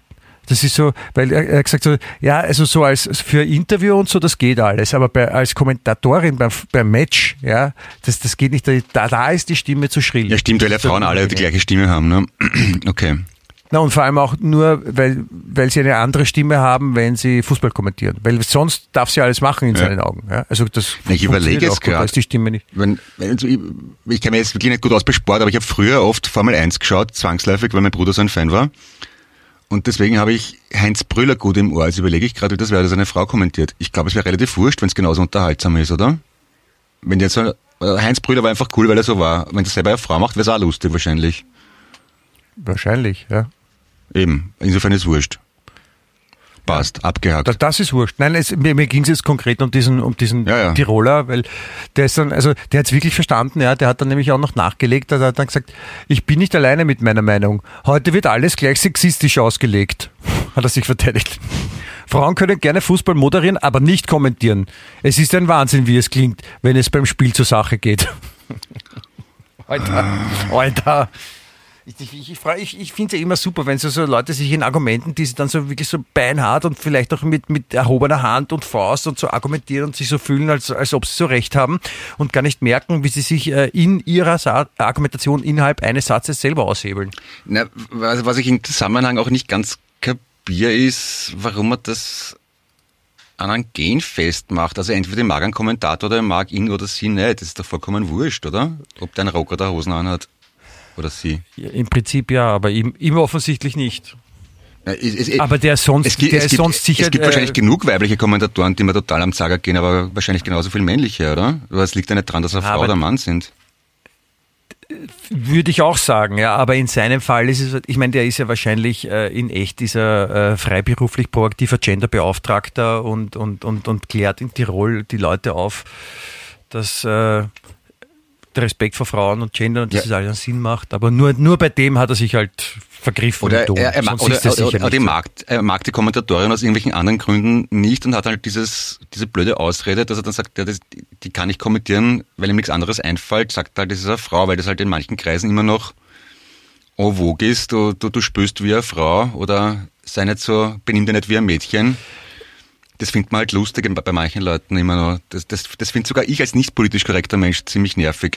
Das ist so, weil er, er hat gesagt so, ja, also so als für Interview und so, das geht alles, aber bei, als Kommentatorin beim, beim Match, ja, das, das geht nicht, da, da ist die Stimme zu schrill. Ja, stimmt, weil ja Frauen alle die gleiche Stimme haben, ne? Okay. Na, und vor allem auch nur, weil, weil sie eine andere Stimme haben, wenn sie Fußball kommentieren. Weil sonst darf sie alles machen in ja. seinen Augen. Ja? Also das Na, ich überlege jetzt gerade. Die Stimme nicht. Wenn, wenn, ich, ich kenne mich jetzt wirklich nicht gut aus bei Sport, aber ich habe früher oft Formel eins geschaut, zwangsläufig, weil mein Bruder so ein Fan war. Und deswegen habe ich Heinz Brüller gut im Ohr. Also überlege ich gerade, wie das wäre, dass eine Frau kommentiert. Ich glaube, es wäre relativ wurscht, wenn es genauso unterhaltsam ist, oder? Wenn jetzt so, Heinz Brüller war einfach cool, weil er so war. Wenn das selber eine Frau macht, wäre es auch lustig wahrscheinlich. Wahrscheinlich, ja. Eben, insofern ist es wurscht. Passt, abgehakt. Das, das ist wurscht. Nein, es, mir, mir ging es jetzt konkret um diesen, um diesen ja, ja. Tiroler, weil der ist dann, also der hat es wirklich verstanden, ja, der hat dann nämlich auch noch nachgelegt, der hat dann gesagt, ich bin nicht alleine mit meiner Meinung. Heute wird alles gleich sexistisch ausgelegt. Hat er sich verteidigt. Frauen können gerne Fußball moderieren, aber nicht kommentieren. Es ist ein Wahnsinn, wie es klingt, wenn es beim Spiel zur Sache geht. Alter, Alter. Ich, ich, ich, ich, ich finde es ja immer super, wenn so, so Leute sich in Argumenten, die sie dann so wirklich so beinhart und vielleicht auch mit, mit erhobener Hand und Faust und so argumentieren und sich so fühlen, als, als ob sie so recht haben und gar nicht merken, wie sie sich äh, in ihrer Sa- Argumentation innerhalb eines Satzes selber aushebeln. Na, was, was ich im Zusammenhang auch nicht ganz kapiere, ist, warum man das an einem Gen festmacht. Also entweder mag ein Kommentator oder mag ihn oder sie nicht. Das ist doch vollkommen wurscht, oder? Ob der einen Rock oder Hosen anhat. Oder sie? Ja, im Prinzip ja, aber ihm, ihm offensichtlich nicht. Ja, es, es, aber der sonst, es gibt, der es ist gibt, sonst sicher... Es gibt äh, wahrscheinlich genug weibliche Kommentatoren, die mir total am Zager gehen, aber wahrscheinlich genauso viel männliche, oder? Aber es liegt ja nicht dran, dass er Frau oder Mann sind. Würde ich auch sagen, ja, aber in seinem Fall ist es, ich meine, der ist ja wahrscheinlich äh, in echt dieser äh, freiberuflich proaktiver Genderbeauftragter und, und, und, und klärt in Tirol die Leute auf, dass... Äh, der Respekt vor Frauen und Gender und dass ja. es alles Sinn macht, aber nur, nur bei dem hat er sich halt vergriffen. Oder, er, er, mag, oder, oder, oder, oder mag, er mag die Kommentatorin aus irgendwelchen anderen Gründen nicht und hat halt dieses, diese blöde Ausrede, dass er dann sagt, ja, das, die kann ich kommentieren, weil ihm nichts anderes einfällt, sagt halt, das ist eine Frau, weil das halt in manchen Kreisen immer noch en vogue ist, du, du, du spürst wie eine Frau oder sei nicht so, benimm dich nicht wie ein Mädchen. Das findet man halt lustig bei manchen Leuten immer noch. Das, das, das finde sogar ich als nicht politisch korrekter Mensch ziemlich nervig.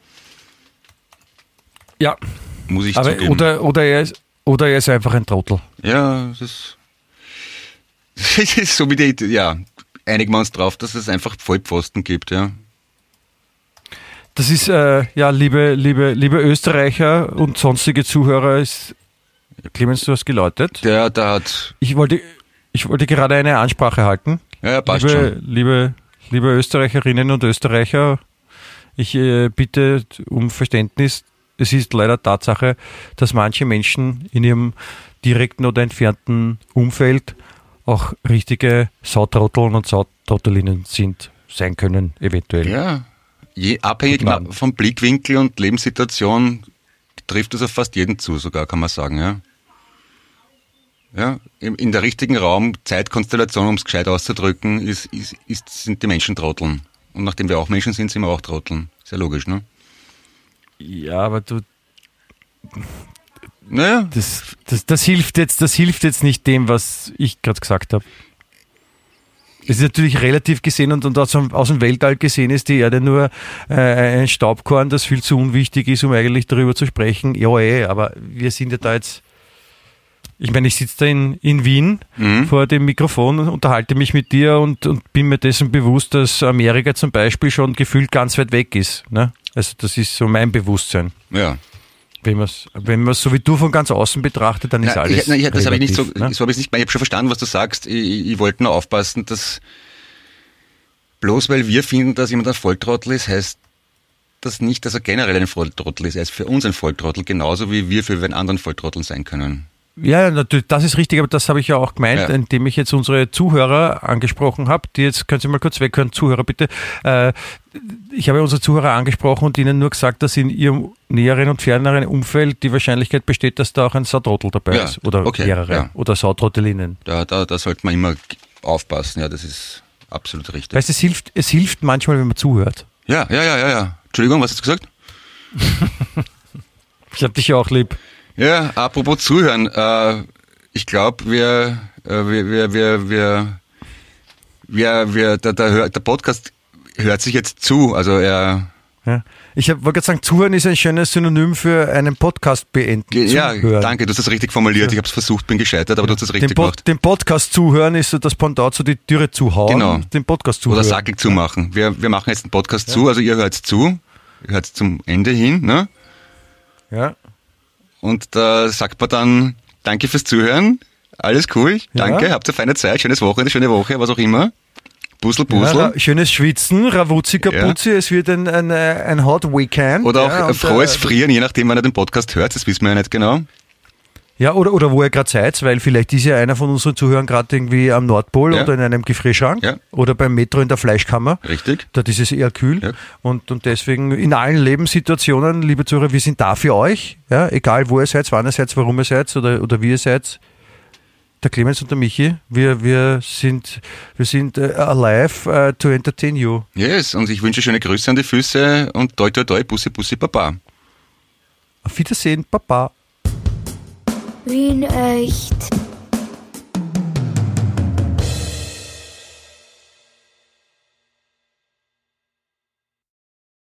Ja. Muss ich aber zugeben. Oder, oder, er ist, oder er ist einfach ein Trottel. Ja, das ist, das ist so wie die, ja, einigen wir uns drauf, dass es einfach Vollpfosten gibt, ja. Das ist, äh, ja, liebe, liebe, liebe Österreicher und sonstige Zuhörer, ist, Clemens, du hast geläutet. Der, der hat... Ich wollte... Ich wollte gerade eine Ansprache halten. Ja, ja, passt liebe, schon. Liebe, liebe Österreicherinnen und Österreicher, ich äh, bitte um Verständnis. Es ist leider Tatsache, dass manche Menschen in ihrem direkten oder entfernten Umfeld auch richtige Sautrotteln und Sautrottelinnen sind, sein können, eventuell. Ja, je, abhängig vom Blickwinkel und Lebenssituation trifft es auf fast jeden zu, sogar kann man sagen, ja. Ja, in der richtigen Raum, Zeitkonstellation, um es gescheit auszudrücken, ist, ist, ist, sind die Menschen Trotteln. Und nachdem wir auch Menschen sind, sind wir auch Trotteln. Ist ja logisch, ne? Ja, aber du... Naja. Das, das, das, hilft jetzt, das hilft jetzt nicht dem, was ich gerade gesagt habe. Es ist natürlich relativ gesehen und, und aus, dem, aus dem Weltall gesehen ist die Erde nur äh, ein Staubkorn, das viel zu unwichtig ist, um eigentlich darüber zu sprechen. Ja, eh, aber wir sind ja da jetzt... Ich meine, ich sitze da in, in Wien mhm. vor dem Mikrofon und unterhalte mich mit dir und, und bin mir dessen bewusst, dass Amerika zum Beispiel schon gefühlt ganz weit weg ist. Ne? Also das ist so mein Bewusstsein. Ja. Wenn man es wenn man's so wie du von ganz außen betrachtet, dann ist na, alles ich, na, ich, Das habe ich nicht so, ne? so habe ich nicht. Ich habe schon verstanden, was du sagst. Ich, ich wollte nur aufpassen, dass bloß weil wir finden, dass jemand ein Volltrottel ist, heißt das nicht, dass er generell ein Volltrottel ist. Er ist für uns ein Volltrottel, genauso wie wir für einen anderen Volltrottel sein können. Ja, natürlich, das ist richtig, aber das habe ich ja auch gemeint, ja. indem ich jetzt unsere Zuhörer angesprochen habe, die jetzt, können Sie mal kurz weghören, Zuhörer bitte, äh, ich habe unsere Zuhörer angesprochen und ihnen nur gesagt, dass in ihrem näheren und ferneren Umfeld die Wahrscheinlichkeit besteht, dass da auch ein Sautrottel dabei ja, ist oder okay, mehrere ja. oder Sautrottelinnen. Da, da, da sollte man immer aufpassen, ja, das ist absolut richtig. Weißt du, es hilft, es hilft manchmal, wenn man zuhört. Ja, ja, ja, ja, ja. Entschuldigung, was hast du gesagt? Ich habe dich ja auch lieb. Ja, apropos Zuhören, äh, ich glaube, wir, äh, wir, wir, wir, wir, wir, wir, der, der, der Podcast hört sich jetzt zu, also er... Ja. Ich wollte gerade sagen, zuhören ist ein schönes Synonym für einen Podcast beenden. Ja, zuhören. danke, du hast das richtig formuliert. Ich habe es versucht, bin gescheitert, aber du hast das richtig den, Pod, gemacht. Den Podcast zuhören ist so das Pendant zu die Türe zuhauen. Genau. Den Podcast zuhören. Oder Sackel zumachen. Wir, wir machen jetzt den Podcast ja. zu, also ihr hört zu. Ihr hört zum Ende hin, ne? Ja. Und da sagt man dann, danke fürs Zuhören. Alles cool. Danke, ja. Habt eine feine Zeit, schönes Wochenende, schöne Woche, was auch immer. Puzzle, Puzzle. Ja, schönes Schwitzen, Ravuzzi, Kapuzzi, ja. Es wird ein, ein, ein Hot Weekend. Oder auch ja, und, frohes äh, Frieren, je nachdem, wann ihr den Podcast hört, das wissen wir ja nicht genau. Ja, oder, oder wo ihr gerade seid, weil vielleicht ist ja einer von unseren Zuhörern gerade irgendwie am Nordpol ja. oder in einem Gefrierschrank ja. oder beim Metro in der Fleischkammer. Richtig. Dort ist es eher kühl. Ja. Und, und deswegen in allen Lebenssituationen, liebe Zuhörer, wir sind da für euch. Ja, egal wo ihr seid, wann ihr seid, warum ihr seid oder, oder wie ihr seid. Der Clemens und der Michi, wir, wir sind, wir sind uh, alive uh, to entertain you. Yes, und ich wünsche schöne Grüße an die Füße und toi toi toi, Bussi Bussi Baba. Auf Wiedersehen, Baba. Wien echt.